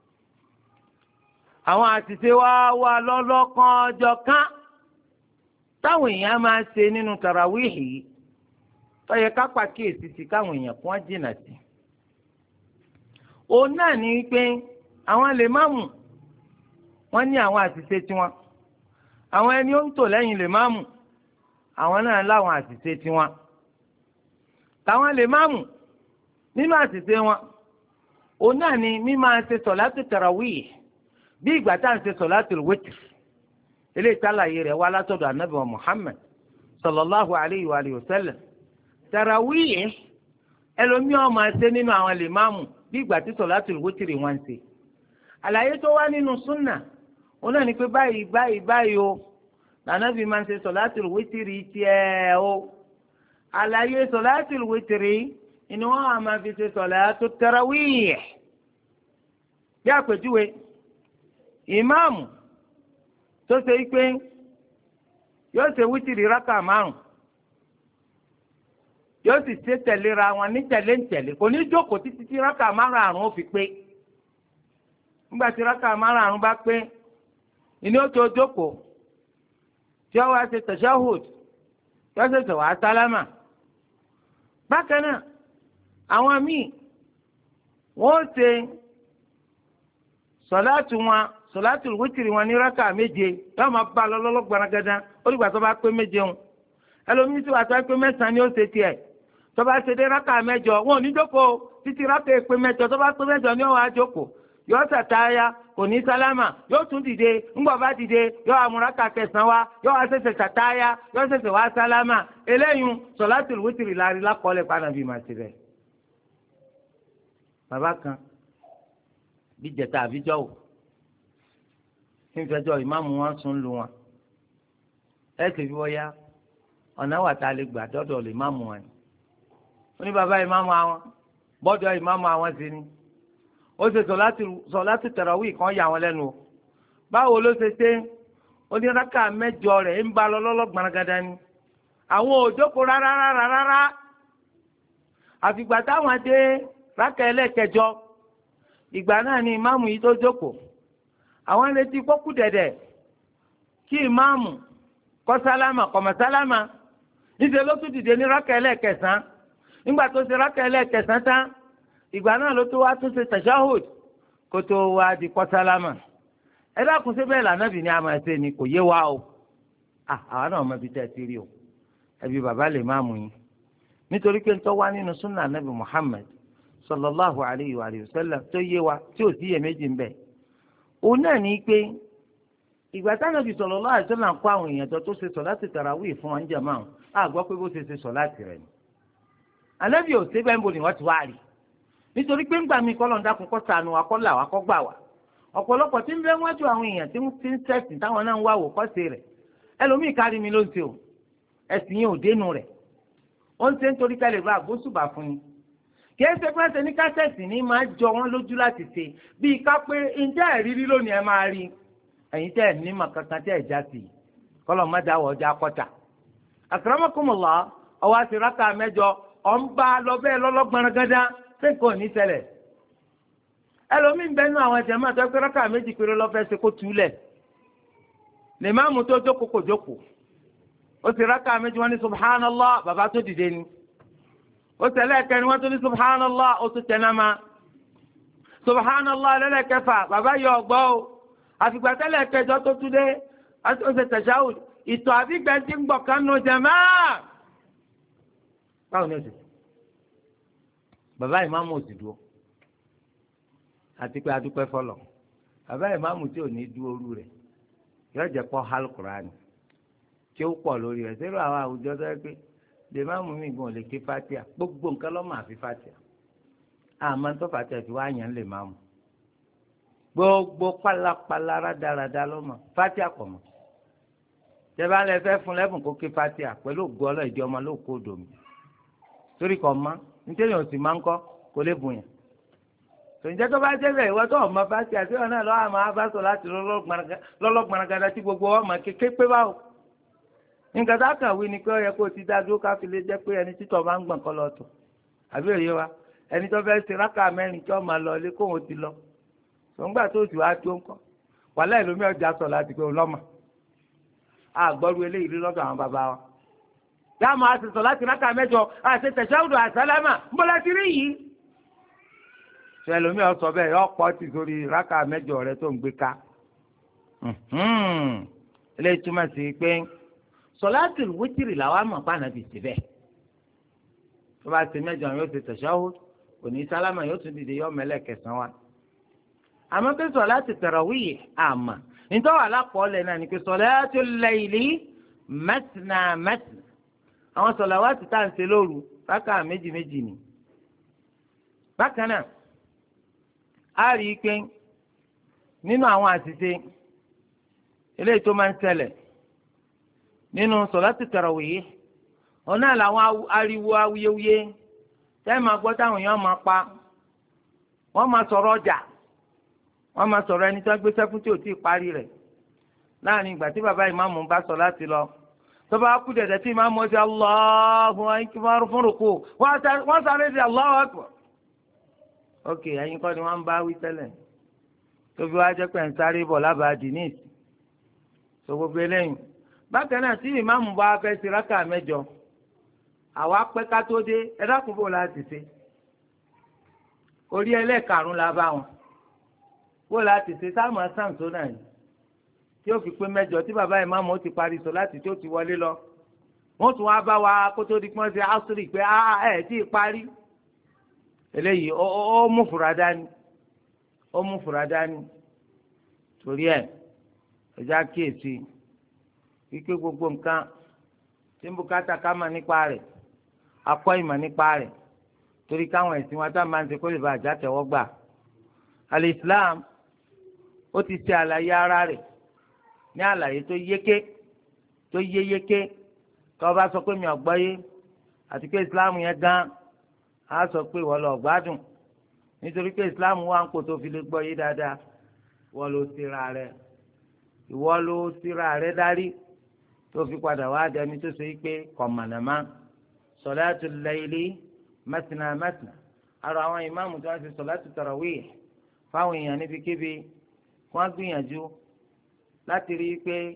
àwọn àṣìṣe wa wà lọ́lọ́kan ọjọ́ kan táwọn èèyàn máa ṣe nínú tarawih yìí tọ́yẹ ká pàkíyèsí sí káwọn èèyàn kún á jìnnà sí. òun náà ní pé àwọn lèmáàmù wọ́n ní àwọn àṣìṣe tiwọn àwọn ẹni ó ń tò lẹ́yìn lèmáàmù àwọn náà láwọn àṣìṣe tiwọn táwọn lèmáàmù nínú àṣìṣe wọn òun náà ní mímáa ṣe sọ̀látù tarawih bí ìgbà tá à ń ṣe sọ̀látù wítìr eléyìí tálàyé rẹ̀ wá látọ̀dọ̀ ànábì wa Muhammad sallallahu alayhi wa sallam tarawih ẹlòmíràn máa ṣe nínú àwọn lèmáàmù bí ìgbà tí sọ̀látù wítìr wọn ń ṣe àlàyé tó wá nínú súnà òun náà ní pé báyìí o lànàbí máa ń ṣe sọ̀látùl wítìrì tiẹ̀ o àlàyé sọ̀látùl wítìrì ni wọ́n á máa fi ṣe sọ̀látù tarawih bí àpèjúwe ìmáàmù tó ṣe pé yóò ṣe wítìrì rákà márùn yóò sì ṣe tẹ̀léra wọn ní tẹ̀léńtẹ̀lé kò ní jókòó títí tí rákà márùn ó fi pé nígbà tí rákà márùn bá pé ìní ó tó jókòó tí wọ́n wá ṣe tashahhud tí wọ́n ṣẹ̀ṣẹ̀ wá sálámà. bákan náà àwọn míì wọ́n ṣe sọ̀látù wítìrì wọn ní rákà méje yóò máa bá a lọ́lọ́ gbaragada ó dìgbà tó bá pé méje ń ẹlòmíín tí wàá tó pé mẹ́sàn-án ni ó ṣe tiẹ̀ tó bá ṣe dé rákà mẹ́jọ wọn ò ní jókòó títí rákà èpè mẹ́jọ tó bá pé mẹ́jọ ni ó wàá jókòó yóò ṣàtáyà kò ní sálámà yóò tún dìde ńgbọ̀ bá dìde yóò amúraka kẹsàn-án wá yóò wá ṣẹ̀ṣẹ̀ ṣàtáyà yóò ṣẹ̀ṣẹ̀ wá sálámà eléyìí sọ̀látùl wítìrì láàrin lákọọ́lẹ̀ pàdánù máa ti rẹ̀. bàbá kan bí jẹta àbíjọ́ wò nífẹ̀ẹ́jọ́ ìmáàmù wọn sùn lù wọn ẹ̀ sì fi wọ́n yá ọ̀nà wà tá a lè gbà dọ́dọ̀ lè máàmù wọn ni. ó ní bàbá ìmáàmù àwọn bọ́dọ̀ ìmáàmù àwọn sí ni ó ṣe sọ̀látù tarawih kan yà wọ́n lẹ́nu o báwo ló ṣe ṣe oníraka mẹ́jọ rẹ̀ ń bá lọ lọ́lọ́gbọ̀nragada ni àwọn ò jókòó rárá àfìgbà táwọn dé rákà ẹlẹ́kẹjọ ìgbà náà ni ìmáàmù yìí tó jókòó àwọn retí kókù dẹ̀dẹ̀ kí ìmáàmù kó sálámà kọ̀mọ̀ sálámà níṣẹ́ ló tún dìde ní rákà ẹlẹ́kẹsàn nígbà tó ṣe rákà ẹlẹ́kẹsàn tán ìgbà náà ló tó wá tún ṣe tashahhud kó tó wá di kó sálámà ẹ dákun sí bẹ́ẹ̀ lànàbì ni a máa ṣe ni kò yé wa o àwa náà mọ ibi tẹ́ ẹ ti rí o ẹbí bàbá lè máa mú yín nítorí pé nítorí wá nínú súnà ànábì Muhammad sallallahu alayhi wa sallam tó yé wa tí ò sí iyèméjì ń bẹ òun náà ní pé ìgbà tánàbì sallallahu alayhi wa sallam kó àwọn èèyàn tó ṣe sọ̀láàtì tarawih fún wọn jàmáà á gbọ́ pé bó ṣe ṣe sọ̀láàtì rẹ̀ ni ànábì ò ṣe bẹ́ẹ̀ ń bò ní wọ́n ti wá rí nítorí pé ńgbà mi kọ́ lọ́n dákun kọ́ ṣàánú wa kọ́ là wa kọ́ gbà wá ọ̀pọ̀lọpọ̀ tí ń bẹ wájú àwọn èèyàn tí ń sẹ́sìn táwọn náà ń wá wò kọ́sẹ̀ rẹ̀ ẹlòmíì kárí mi ló ń ṣe o ẹ̀sìn yẹn ò dénú rẹ̀ ó ń ṣe nítorí ká lè bá àgbóṣùbà fún ni kìí ṣe pé ṣe ní kásẹ̀tì ní máa jọ wọ́n lójú láti ṣe bíi ká pé ǹjẹ́ ẹ̀rírí lónìí ẹ máa rí ẹ̀yin tẹ́ ẹ̀ ní mọ̀ kankan tẹ́ ẹ̀ já sí i kọ́lọ̀ má dáwọ́ ọjà kọ́ta. akramakumullah ọwọ́ àti rákà mẹ́jọ ọ̀ ń bá lọ bẹ́ẹ̀ lọ́lọ́gbọ̀n gánda ṣé kò ní ṣẹlẹ̀. ẹlòmíín bẹ́ẹ̀ nú àwọn jàmáà tó pé rákà méjì péré lọ́fẹ́ ṣe kó túlẹ̀ lè má mú tó jókòó kò jókòó ó ti rákà méjì wọn ní subhanallah bàbá tó dìde ni ó tẹ̀lé kẹrin wọ́n tún ní subhanallah ó tún tẹ̀ náà ma subhanallah lẹ́lẹ́kẹfà bàbá yọ ọgbọ́ o àfìgbà tẹ́lẹ̀ kẹjọ tó tún dé ó ṣe tashahhud ìtọ̀ àbígbẹ́ tí ń gbọ̀ kánú jàmáà báwo ni ó ṣe bàbá ìmáàmù ò sì dúró àti pé adúpẹ́ fọlọ̀ bàbá ìmáàmù tí ò ní dúró orú rẹ̀ yóò jẹ́ pọ́ Al-Qur'ani tí ó pọ̀ lórí rẹ̀ sẹ́rù àwọn àwùjọ tó yẹ pé lèmáàmù mi gan lè ké fatia gbogbo nǹkan lọ́mọ àfi fatia àmọ́ tó fatia ti wá yàn lèmáàmù gbogbo pálapàla rádaràda lọ́mọ fatia kọ̀ mọ́ tẹ́bá lẹ fẹ́ fún lẹ́bùn kó ké fatia pẹ̀lú ògùn ọlọ́ ìdí ọmọ lóko domi torí kọ̀ mọ́ nítorí òsì máa ń kọ́ kó lè bùn yẹn tòǹjẹ́ tó bá jẹ́ bẹ́ẹ̀ ìwọ tó ọmọ fatia tí wọn náà lọ́wọ́ àmọ́ abáṣọ láti lọ́lọ́gbọ̀nragada tí gbogbo ọmọ kéké pé báwo nǹkan tá a kàn wí ni pé ó yẹ kó o ti dá dúró ká fi lè jẹ́ pé ẹni títọ̀ máa ń gbọ̀n kọ́ lọ tọ̀ àbí òye wa ẹni tó fẹ́ ṣe rákà mẹ́rin tí ó máa lọ ilé kóhun ti lọ sọ̀ngbà tó sì wá tó ń kọ́ wàhálà ìlú mi ọjà sọ láti pé ọlọ́mà àgbọ̀rú eléyìí rí lọ́dọ̀ àwọn bàbá wa yá máa ti sọ láti rákà mẹ́jọ àti tẹ̀síwájú àsálámà ń bọ́lá ti rí yìí sọ ẹlòmí ọsọ bẹ́ẹ̀ yọ pọ̀ ti sórí rákà mẹ́jọ rẹ tó ń gbé ká eléyìí túmọ̀ sí pé sọláàtì wítìrì làwọn àmọ̀ pàànà ti ṣe bẹ́ẹ̀ tó bá ti mẹ́jọ yóò ti tashahhud kò ní sálámà yóò tún dìde yóò mẹ́lẹ̀ kẹsàn-án wa. àmọ́ pé sọláàtì tarawih àmà nítorí alákọ̀ọ́lẹ̀ náà ni pé sọláàtì layli mẹ́tìnà mẹ́tìnà àwọn sọláwàtì tá à ń ṣe lóru rákà méjì méjì ni. bákan náà a rí i pé nínú àwọn àṣìṣe eléyìí tó máa ń ṣẹlẹ̀ nínú sọ̀láàtì tarawih ọ̀nà làwọn ariwo awuyewuye tẹ́ máa gbọ́ táwọn èèyàn máa pa wọ́n máa sọ̀rọ̀ ọjà wọ́n máa sọ̀rọ̀ ẹni tó ń gbé sẹ́fún tí ò tí ì parí rẹ̀ láàrin ìgbà tí bàbá ìmáàmù bá sọ̀láàtì lọ tó bá kú dẹ̀dẹ̀ tí ìmáàmù ọ̀sẹ̀ Allahu akbar fún rúkú wọ́n sáré di Allahu akbar. ok ẹ̀yin kọ́ ni wọ́n ń bá wí tẹ́lẹ̀ tó fi wá jẹ́ pé ń sáré bọ̀ lábàá dìníìs tó gbogbo eléyìí bákan náà tí ìmáàmù bá fẹ́ ṣe rákà mẹ́jọ àwa pẹ́ ká tó dé ẹ dákun bò láti ṣe orí ẹlẹ́ẹ̀karùn-ún la bá wọn bò láti ṣe sáàmù asáǹtó náà ni tí ó fi pé mẹ́jọ tí bàbá ìmáàmù ó ti parí sọ láti tí ó ti wọlé lọ wọ́n tún wá bá wa kó tó di pọ́n ṣe ásírì pé ẹ̀ tí ì parí eléyìí ó mú fura dání torí ẹ̀ ẹ̀já kíyèsí wípé gbogbo nǹkan tí ń bùkátà ká mọ̀ nípa rẹ̀ akọ́ ìmọ̀ nípa rẹ̀ torí káwọn ẹ̀sìn wa tá a máa ń ṣe kó lè bá àjà tẹ̀wọ́ gbà. Al-Islam ó ti ṣe àlàyé ara rẹ̀ ní àlàyé tó yé yéké tó bá sọ pé mi ò gbọ́ yé àti pé Islam yẹn gan á sọ pé ìwọ lọ gbádùn nítorí pé Islam wà ń kó tó fi lè gbọ́ yé dáadáa ìwọ ló síra rẹ̀ dárí tó fi padà wá dẹni tó ṣe é pé kọ̀mọ̀nàmá sọ̀láàtù layli mẹ́tìnà mẹ́tìnà àrò àwọn ìmáàmù tó wá sí sọ̀láàtù tarawih fáwọn èèyàn níbikíbi wọ́n gbìyànjú láti rí i pé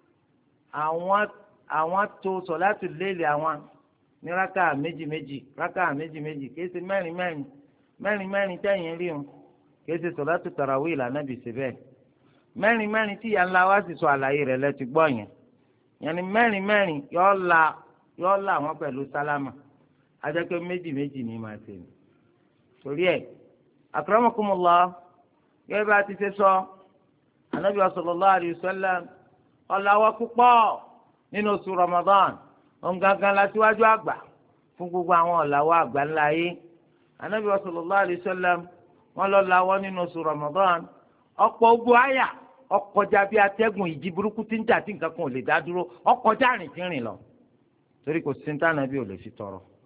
àwọn tó sọ̀láàtù layli àwọn ní rákà méjì méjì kìí ṣe mẹ́rin tẹ̀yìn rí wọn kìí ṣe sọ̀láàtù tarawih ìlànà bìí ṣe bẹ́ẹ̀ mẹ́rin tí ìyá ńlá wa sì sọ àlàyé rẹ̀ lẹ́ti gbọ́ yẹn yẹn ni mẹ́rin yọ la wọn pẹ̀lú sálámà ajẹ́pẹ́ méjì ní máa ṣe ni torí ẹ̀ akramakumullah gẹ́gẹ́ bá ti ṣe sọ anabi sallallahu alayhi wa sallam ọ̀làwọ́ púpọ̀ nínú oṣù Ramadan ọ̀ngangan la síwájú àgbà fún gbogbo àwọn ọ̀làwọ́ àgbà ńlá yìí anabi sallallahu alayhi wa sallam wọn lọ làwọ́ nínú oṣù Ramadan ọ̀pọ̀ ogun àyà ọkọjá bí atẹ́gùn ìjì burúkú tí ń jà tí nǹkan kan ò lè dá dúró ọkọjá rìn tí ń rìn lọ torí kò sí ntànà bí ò lè fi tọrọ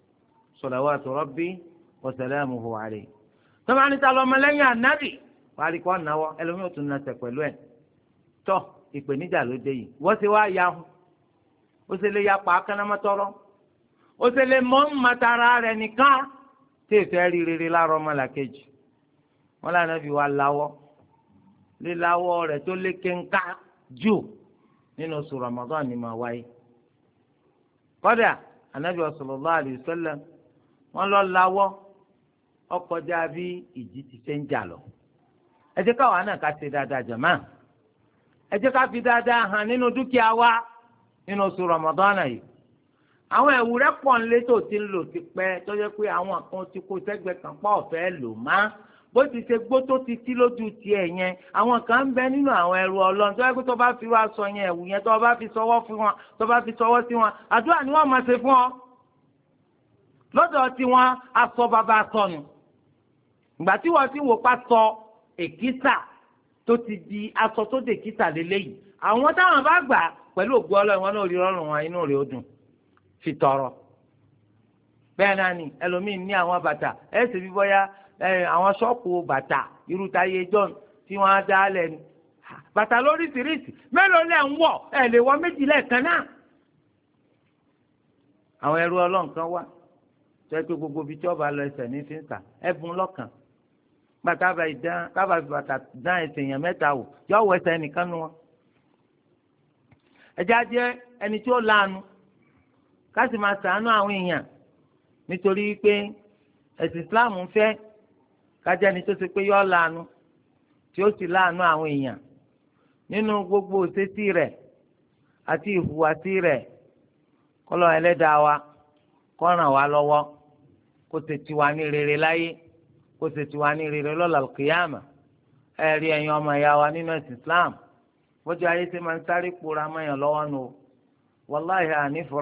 salawatu rabbi wa salamuhu alayhi. tọ́ba níta lọ́mọ lẹ́yìn ànábì wàá rí kọ́ náwó ẹlòmíì ò tún nasẹ̀ pẹ̀lú ẹ̀ tọ́ ìpèníjà ló dé yìí wọ́n ti wá ya hùn ó sì lè ya pa akánámọ́tọ́rọ́ ó sì lè mọ́ mọ́tara rẹ̀ nìkan tí ìfẹ́ rí rere láàárọ̀ ọmọlàkejì wọn lànà bí wàá láwọ́ líláwọ́ rẹ̀ tó lékè ńká jù nínú oṣù Ramadan ni máa wáyé kọ́dà anabi sallallahu alayhi wa sallam wọn lọ láwọ́ ọkọjá bí ìjì ti ṣe ń jà lọ ẹ jẹ́ káwa náà ká ṣe dáadáa jàmá ẹ jẹ́ ká fi dáadáa hàn nínú dúkìá wa nínú oṣù Ramadan yìí àwọn ẹ̀wù rẹ̀ pọ̀ nílé tó ti ń lò ti pẹ́ tó yẹ pé àwọn kan ti kó sẹ́gbẹ̀ẹ́ kan pọ̀ ọ̀fẹ́ lò má bó ti ṣe gbó tó ti tí lójú tiẹ̀ yẹn àwọn kan ń bẹ nínú àwọn ẹrù Ọlọ́run tó yẹ pé tó bá fi wá sọ yẹn ẹ̀wù yẹn tó bá fi sọwọ́ fún wọn tó bá fi sọwọ́ sí wọn àdúrà ni wọ́n máa ṣe fún ọ lọ́dọ̀ tí wọ́n aṣọ bàbá sọnù ìgbà tí wọ́n ti wò pa sọ èkìtà tó ti di aṣọ tó dé èkìtà lélẹ́yìí àwọn táwọn bá gbà pẹ̀lú ògbó Ọlọ́run wọn náà rí rọrùn wọn inú rẹ̀ ó dùn fi tọrọ bẹ́ẹ̀ náà ni ẹlòmíín ní àwọn bàtà ẹ sì bí bọ́yá àwọn ṣọ́ọ̀pù bàtà irú táyé john tí wọ́n á dá lẹ́nu bàtà lóríṣiríṣi mélòó lẹ̀ ń wọ̀ ẹ lè wọ méjì lẹ́ẹ̀kan náà. àwọn ẹrú Ọlọ́run kan wà tó yẹ pé gbogbo ibi tí ọba lọ ẹsẹ̀ ní fi ń tà ẹ̀bùn lọ́kàn bàtà kábà fi bàtà dán ẹsẹ̀ èèyàn mẹ́ta wò yọ wọ ẹsẹ̀ ẹnìkan nu wọn. ẹ̀já jẹ́ ẹni tí ó láàánú ká sì máa ṣàánú àwọn èèyàn nítorí pé ẹ̀sìn Islam ń fẹ́ kájẹ́ ni tó ṣe pé yọ́ láàánú tí ó sì láàánú àwọn èèyàn nínú gbogbo òṣèṣì rẹ̀ àti ìhùwàsí rẹ̀ kọ́lọ́ ẹlẹ́dàá wa kó ràn wá lọ́wọ́ kó ṣe tiwa ní rere láyé kó ṣe tiwa ní rere lọ́la kìyàmà ẹ̀rí ẹ̀yin ọmọ ìyá wa nínú ẹ̀sìn Islam bójú ayé ṣe máa ń sáré kpora mọ́yàn lọ́wọ́ nù wàláhì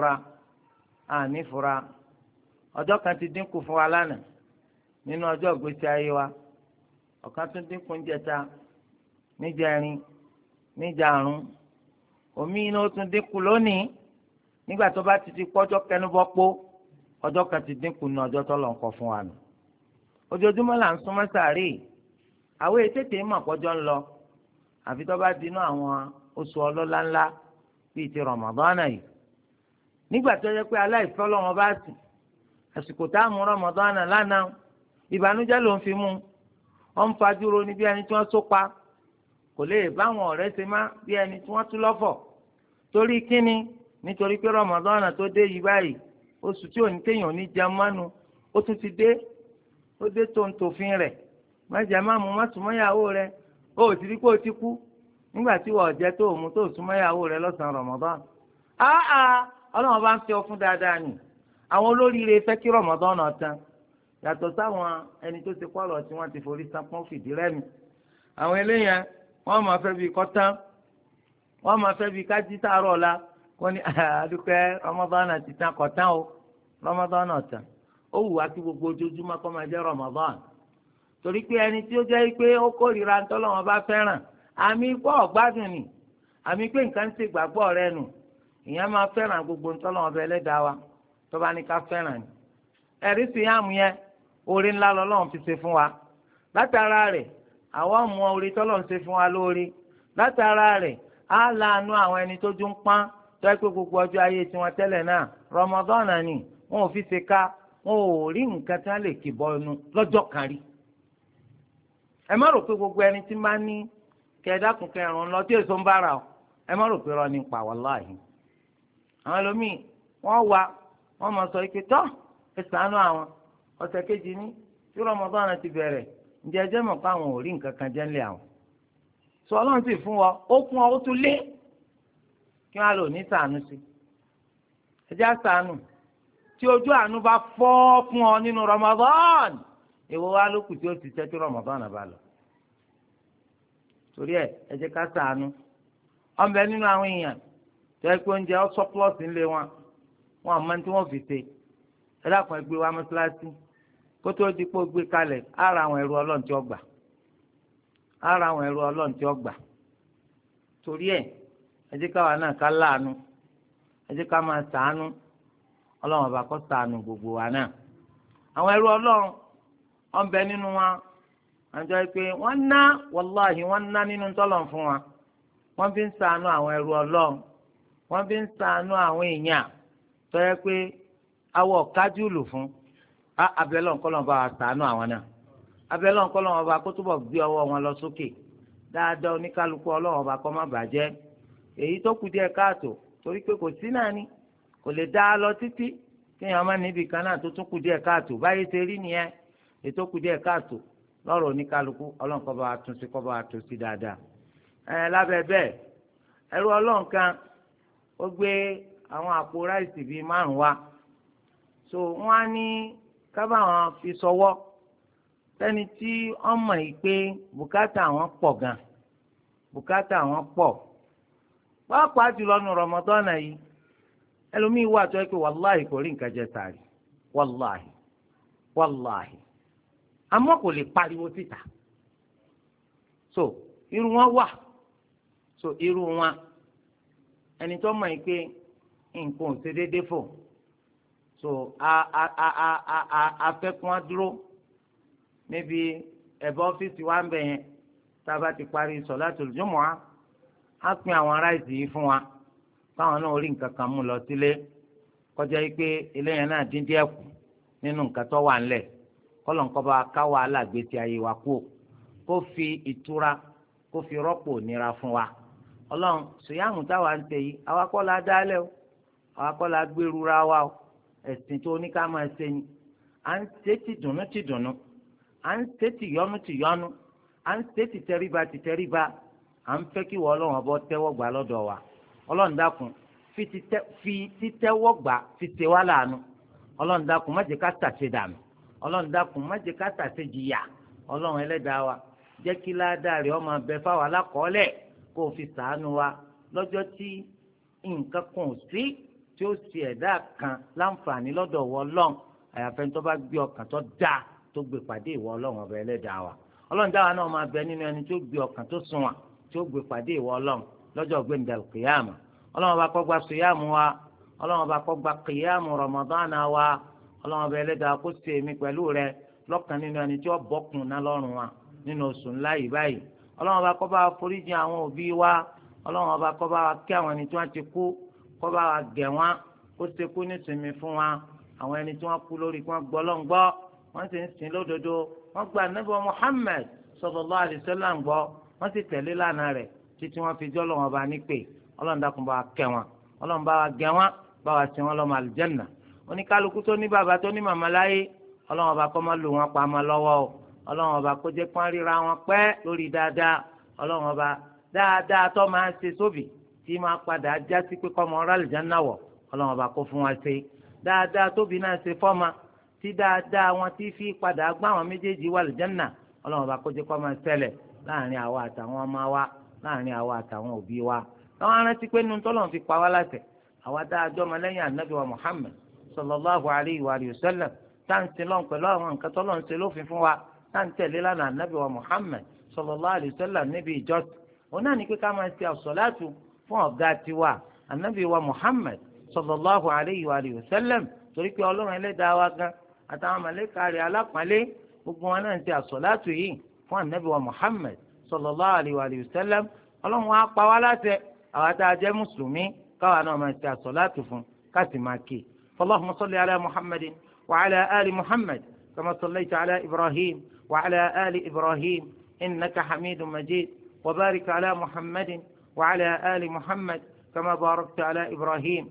ànífura ọjọ́ kan ti dínkù fún wa lánàá nínú ọjọ́ ìgbésí ayé wa ọ̀kan tún dínkù ń jẹta níjẹrin níjàrún omi iná ó tún dínkù lónìí nígbà tó bá ti di pọ́jọ́ kẹnubọ́pọ́ ọjọ́ kan ti dínkù ní ọjọ́ tó lọ nǹkan fún wa nù ojoojúmọ́ là ń súnmọ́ sàárè àwọn ètètè mọ̀ pọ́jọ́ ń lọ àfi tó bá dinú àwọn oṣù ọlọ́lá ńlá bíi ti Ramadan yìí nígbà tó yẹ pé aláìfẹ́ Ọlọ́run bá sìn àsìkò tá a mú Ramadan lánàá ìbànújẹ́ ló ń fi mú ọ ń fajúro ní bí ẹni tí wọ́n so pa kò lè báwọn ọ̀rẹ́ ṣe má bí ẹni tí wọ́n tú lọ́fọ̀ torí kíni nítorí pé Ramadan tó dé yìí báyìí oṣù tí òní téèyàn ní jẹun mánu ó tún ti dé ó dé tó ń tòfin rẹ̀ má jẹ má mu má súnmọ́ ìyàwó rẹ̀ ó sì rí pé ó ti kú nígbà tí wọ́n jẹ tó mu tó súnmọ́ ìyàwó rẹ̀ lọ́sàn-án Ramadan Ọlọ́run bá ń fi ọ fún dáadáa ni àwọn olóríire fẹ́ kí Ramadan tán yàtọ̀ sáwọn ẹni tó ti kọ́lọ̀ tí wọ́n ti forí sápọ́n fìdí rẹ́mi àwọn eléyàn wọ́n máa fẹ́ bí kọ́tán wọ́n máa fẹ́ bí kájí sàárọ̀ ọ̀la wọ́n ní àdúpẹ́ Ramadan ti tán kọ̀tán o Ramadan tán ó wù wá kí gbogbo ojoojúmọ́ kó máa jẹ́ Ramadan torí pé ẹni tí ó jẹ́ pé ó kórìíra ntọ́lọ́wọ́n bá fẹ́ràn àmì pọ̀ ọ̀gbádùn ni àmì pé nǹkan ń ṣègbàgbọ́ rẹ nù ìyẹn máa fẹ́ràn gbogbo ntọ́lọ́wọ́n bẹ Ẹlẹ́dàá wa tó bá ní ká fẹ́ràn ni ẹ̀rí sì yá mu yẹn orí ńlá lọ́lọ́run fi ṣe fún wa látara rẹ̀ àwọn ọmọ orí tọ́lọ́run ṣe fún wa lórí látara rẹ̀ á láàánú àwọn ẹni tó dún pán tó ẹ́ pé gbogbo ọjọ́ ayé tiwọn tẹ́lẹ̀ náà Ramadan ni wọn ò fi ṣe ká wọn ò rí nǹkan tí wọ́n lè kì bọ́ inú lọ́jọ́ kan rí ẹ má rò pé gbogbo ẹni tí máa ní kẹ̀ẹ́dàkùn kẹrùn lọ tí èso ń bára ọ ẹ má rò pé rọ ní pa wàláhì àwọn ẹlòmíì wọ́n máa sọ ike tọ́ ẹ ṣàánú àwọn ọ̀sẹ̀ kejì ní tí Ramadan ti bẹ̀rẹ̀ ǹjẹ́ ẹjẹ́ mọ̀ pé àwọn ò rí nǹkan kan jẹ́ ńlẹ̀ àwọn. sọ ọlọ́run sì fún ọ ó fún ọ ó tún lé kí wọ́n á lò ní ṣàánú sí. ẹjẹ́ ṣàánú tí ojú àánú bá fọ́ fún ọ nínú Ramadan èwo wá ló kù tí ó ti tẹ́ tí Ramadan bá lọ. torí ẹ jẹ́ ká ṣàánú ọ̀nbẹ nínú àwọn èèyàn tẹ́ pé oúnjẹ ọ sọ́pọ̀lọ́sì ńlẹ̀ wọn àmọ́ tí wọ́n fi ṣe ẹ dákun ẹ gbé wa mọ́ṣáláṣí kó tó di pé ó gbé kalẹ̀ ara àwọn ẹrú Ọlọ́run tí ó gbà ara àwọn ẹrú Ọlọ́run tí ó gbà torí ẹ jẹ́ káwa náà ká láàánú ẹ jẹ́ ká máa ṣàánú Ọlọ́run ọba kó ṣàánú gbogbo wa náà àwọn ẹrú ọlọ́run wọ́n bẹ nínú wa àjọ pé wọ́n ná wàláhì wọ́n ná nínú tọ́lọ̀ fún wa wọ́n fi ń ṣàánú àwọn ẹrú ọlọ́run wọ́n fi ń ṣàánú àwọn èèyàn tó yẹ pé awọ kájúlù fún abẹ́lẹ́ ọ̀kọ́lọ́n bá wa ṣàánú àwọn náà abẹ́lẹ́ ọ̀kọ́lọ́n bá kó túbọ̀ gbé ọwọ́ wọn lọ sókè dáadáa oníkálukú ọlọ́run ọba kó má bàjẹ́ èyí tó kù díẹ̀ káàtó torí pé kò sí náà ni kò lè dá a lọ títí kéèyàn má níbi kan náà tó tún kù díẹ̀ káàtó báyìí ṣe rí nìyẹn ètò kù díẹ̀ káàtó lọ́rọ̀ oníkálukú ọlọ́run kó bá wa tún sí kó bá wa tún sí dáadáa. Lábẹ́ bẹ́ẹ̀ ẹrú ọlọ́run kan ó gbé àwọn àpò ráìsì bíi 5 wá so wọ́n á ní kábàáwọn fi sọwọ́ sẹ́ni tí wọ́n mọ̀ yìí pé bùkátà àwọn pọ̀ gan bùkátà àwọn pọ̀ pàápàá jùlọ nu Ramadan yìí ẹlòmíín wà tó yẹ pé wàláhì kò rí nǹkan jẹ sààrì wàláhì àmọ́ kò lè pariwo síta so irú wọn wà so irú wọn ẹni tó mọ̀ yìí pé nǹkan ò ṣe déédéé fò so afẹ́kùn dúró níbi ẹ̀bá ọ́fíìsì wa ń bẹ̀ yẹn tá a bá ti parí sọ̀látul jumu'ah á pín àwọn ráìsì yìí fún wa káwọn náà rí nǹkan kan mú lọ sílé kọjá yìí pé eléyàn náà dín díẹ̀ kù nínú nǹkan tó wà ńlẹ̀ kọ́lọ̀ńkọ́ba ká wàhálà gbèsè ayé wa kú kó fi ìtura kó fi rọ́pò nira fún wa ọlọ́run sùyàmù táwa ń tẹ̀ yìí àwa kọ́ la dálẹ̀ o àwa kọ́ la gbèrú ra wa o ẹ̀sìn tó ní ká máa ṣe ni à ń ṣe tìdùnnú tìdùnnú à ń ṣe tìyọ́nú tìyọ́nú à ń ṣe tìtẹríba tìtẹríba à ń fẹ́ kí wọ́n ọlọ́run ọbọ̀ tẹ́wọ́ gbà lọ́dọ̀ wa ọlọ́run dákun fi títẹ́wọ́ gbà fi ṣe wá láàánú ọlọ́run dákun má jẹ́ ká tàṣe dànù ọlọ́run dákun má jẹ́ ká tàṣe jìyà ọlọ́run ẹlẹ́dàá wa jẹ́ kí ládàá rẹ̀ ọmọ abẹ fáwọn alákọ̀ọ́lẹ̀ kó o fi ṣàánú wa lọ́jọ́ tí nǹkan kan ò sí tí ó ṣe ẹ̀dá kan láǹfààní lọ́dọ̀ wọ ọlọ́run àyàfẹ́ tó bá gbé ọkàn tó dáa tó gbé pàdé ìwọ ọlọ́run ọba ẹlẹ́dàá wa ọlọ́run dáwà náà máa bẹ nínú ẹni tó gbé ọkàn tó sunwọ̀n tí ó gbé pàdé ìwọ ọlọ́run lọ́jọ́ gbẹ̀ndẹ̀ kìyàmù ọlọ́run ọba kó gba sùyàmù wa ọlọ́run ọba kó gba kìyàmù rọmọdánà wa ọlọ́run ọba ẹlẹ́dàá kó ṣe èmi pẹ̀lú rẹ lọ́kàn nínú ẹni tí ó bọ́kùn náà lọ́rùn wa nínú oṣù ńlá yìí báyìí ọlọ́run ọba kó bá wa foríjì àwọn òbí wa ọlọ́run ọba kó bá wa kí àwọn ẹni tí wọ́n ti kú kó bá wa gẹ̀ wọ́n kó ṣe kú nísìnyí fún wa àwọn ẹni tí wọ́n kú lórí kí wọ́n gbọ́ lọ́n gbọ́ wọ́n sì ń sìn lódodo wọ́n gba Ànábì Muhammad sallallahu alaihi wasallam gbọ́ wọ́n sì tẹ̀lé lánàá rẹ̀ títí wọ́n fi jọ́ lọ́wọ́ bá ní pé ọlọ́run dákun bá wa kẹ́ wọn ọlọ́run bá wa gẹ̀ wọn bá wa sìn wọn lọ́mọ àlùjánnà oníkálukú tó ní bàbá tó ní màmá láyé ọlọ́run ọba kó má lù wọn pa má lọ́wọ́ o ọlọ́run ọba kó jẹ́ kó ríra wọn pẹ́ lórí dáadáa ọlọ́run ọba dáadáa tó máa ń ṣe sóbì tí máa padà já sí pé kọ́mọ ọ̀rọ̀ àlùjánnà wọ̀ ọlọ́run ọba kó fún wa ṣe dáadáa tóbi náà ṣe fọ́ma tí dáadáa wọn ti fi padà gbá àwọn méjèèjì wà àlùjánnà ọlọ́run ọba kó jẹ́ kó máa ṣẹlẹ̀ láàrin àwa àtàwọn ọmọ wa láàrin àwa àtàwọn òbí wa káwọn arántí pé nínú tọ́lọ́run fi pa wá láṣẹ àwa dáadọ́ ọmọlẹ́yìn ànábì wa Muhammad sallallahu alayhi wa sallam táǹtì lọ́n pẹ̀lú àwọn nǹkan tọ́lọ́run ṣe lófin fún wa táǹtẹ̀lé lánàá ànábì wa Muhammad sallallahu alayhi wa sallam níbi ìjọsìn òun náà ní pé ká máa ṣe àsọ̀láàtù fún ọ̀gá tiwa ànábì wa Muhammad sallallahu alayhi wa sallam torí pé ọlọ́run ẹlẹ́dàá wa gan àtàwọn màlẹ́kà rẹ̀ alápọ̀nlé gbogbo wọn náà ń ṣe àsọ̀láàtù yìí fún ànábì wa Muhammad sallallahu alayhi wa sallam ọlọ́run wa pa wá láṣẹ àwa tá a jẹ́ mùsùlùmí káwa náà máa ṣe àsọ̀láàtù fún káàsì máa kí Allahumma salli ala Muhammadin wa ala ali Muhammad kama sallaita ala Ibrahim wa ala ali Ibrahim innaka Hamidum Majid wa barik ala Muhammadin wa ala ali Muhammad kama barakta ala Ibrahim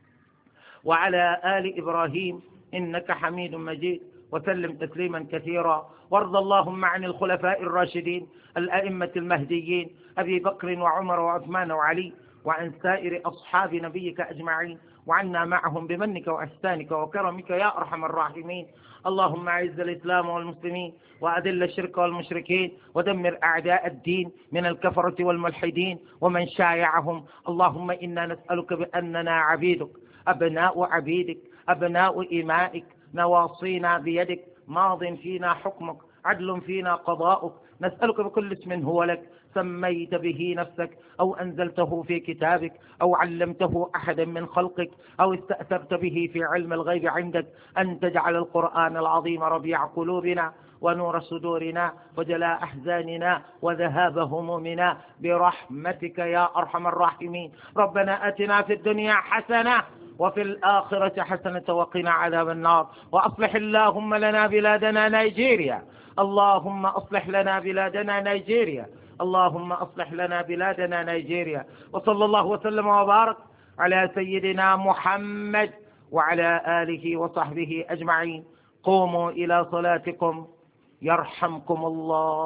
وعلى آل إبراهيم إنك حميد مجيد وسلم تسليما كثيرا وارض اللهم عن الخلفاء الراشدين الأئمة المهديين أبي بكر وعمر وعثمان وعلي وعن سائر أصحاب نبيك أجمعين وعنا معهم بمنك وإحسانك وكرمك يا أرحم الراحمين اللهم أعز الإسلام والمسلمين وأذل الشرك والمشركين ودمر أعداء الدين من الكفرة والملحدين ومن شايعهم اللهم إنا نسألك بأننا عبيدك أبناء عبيدك أبناء إمائك نواصينا بيدك ماض فينا حكمك عدل فينا قضاؤك نسألك بكل اسم هو لك سميت به نفسك أو أنزلته في كتابك أو علمته أحدا من خلقك أو استأثرت به في علم الغيب عندك أن تجعل القرآن العظيم ربيع قلوبنا ونور صدورنا وجلاء أحزاننا وذهاب همومنا برحمتك يا أرحم الراحمين. ربنا آتنا في الدنيا حسنة وفي الآخرة حسنة وقنا عذاب النار. وأصلح اللهم لنا بلادنا نيجيريا، اللهم أصلح لنا بلادنا نيجيريا، اللهم أصلح لنا بلادنا نيجيريا. وصلى الله وسلم وبارك على سيدنا محمد وعلى آله وصحبه أجمعين. قوموا إلى صلاتكم يرحمكم الله.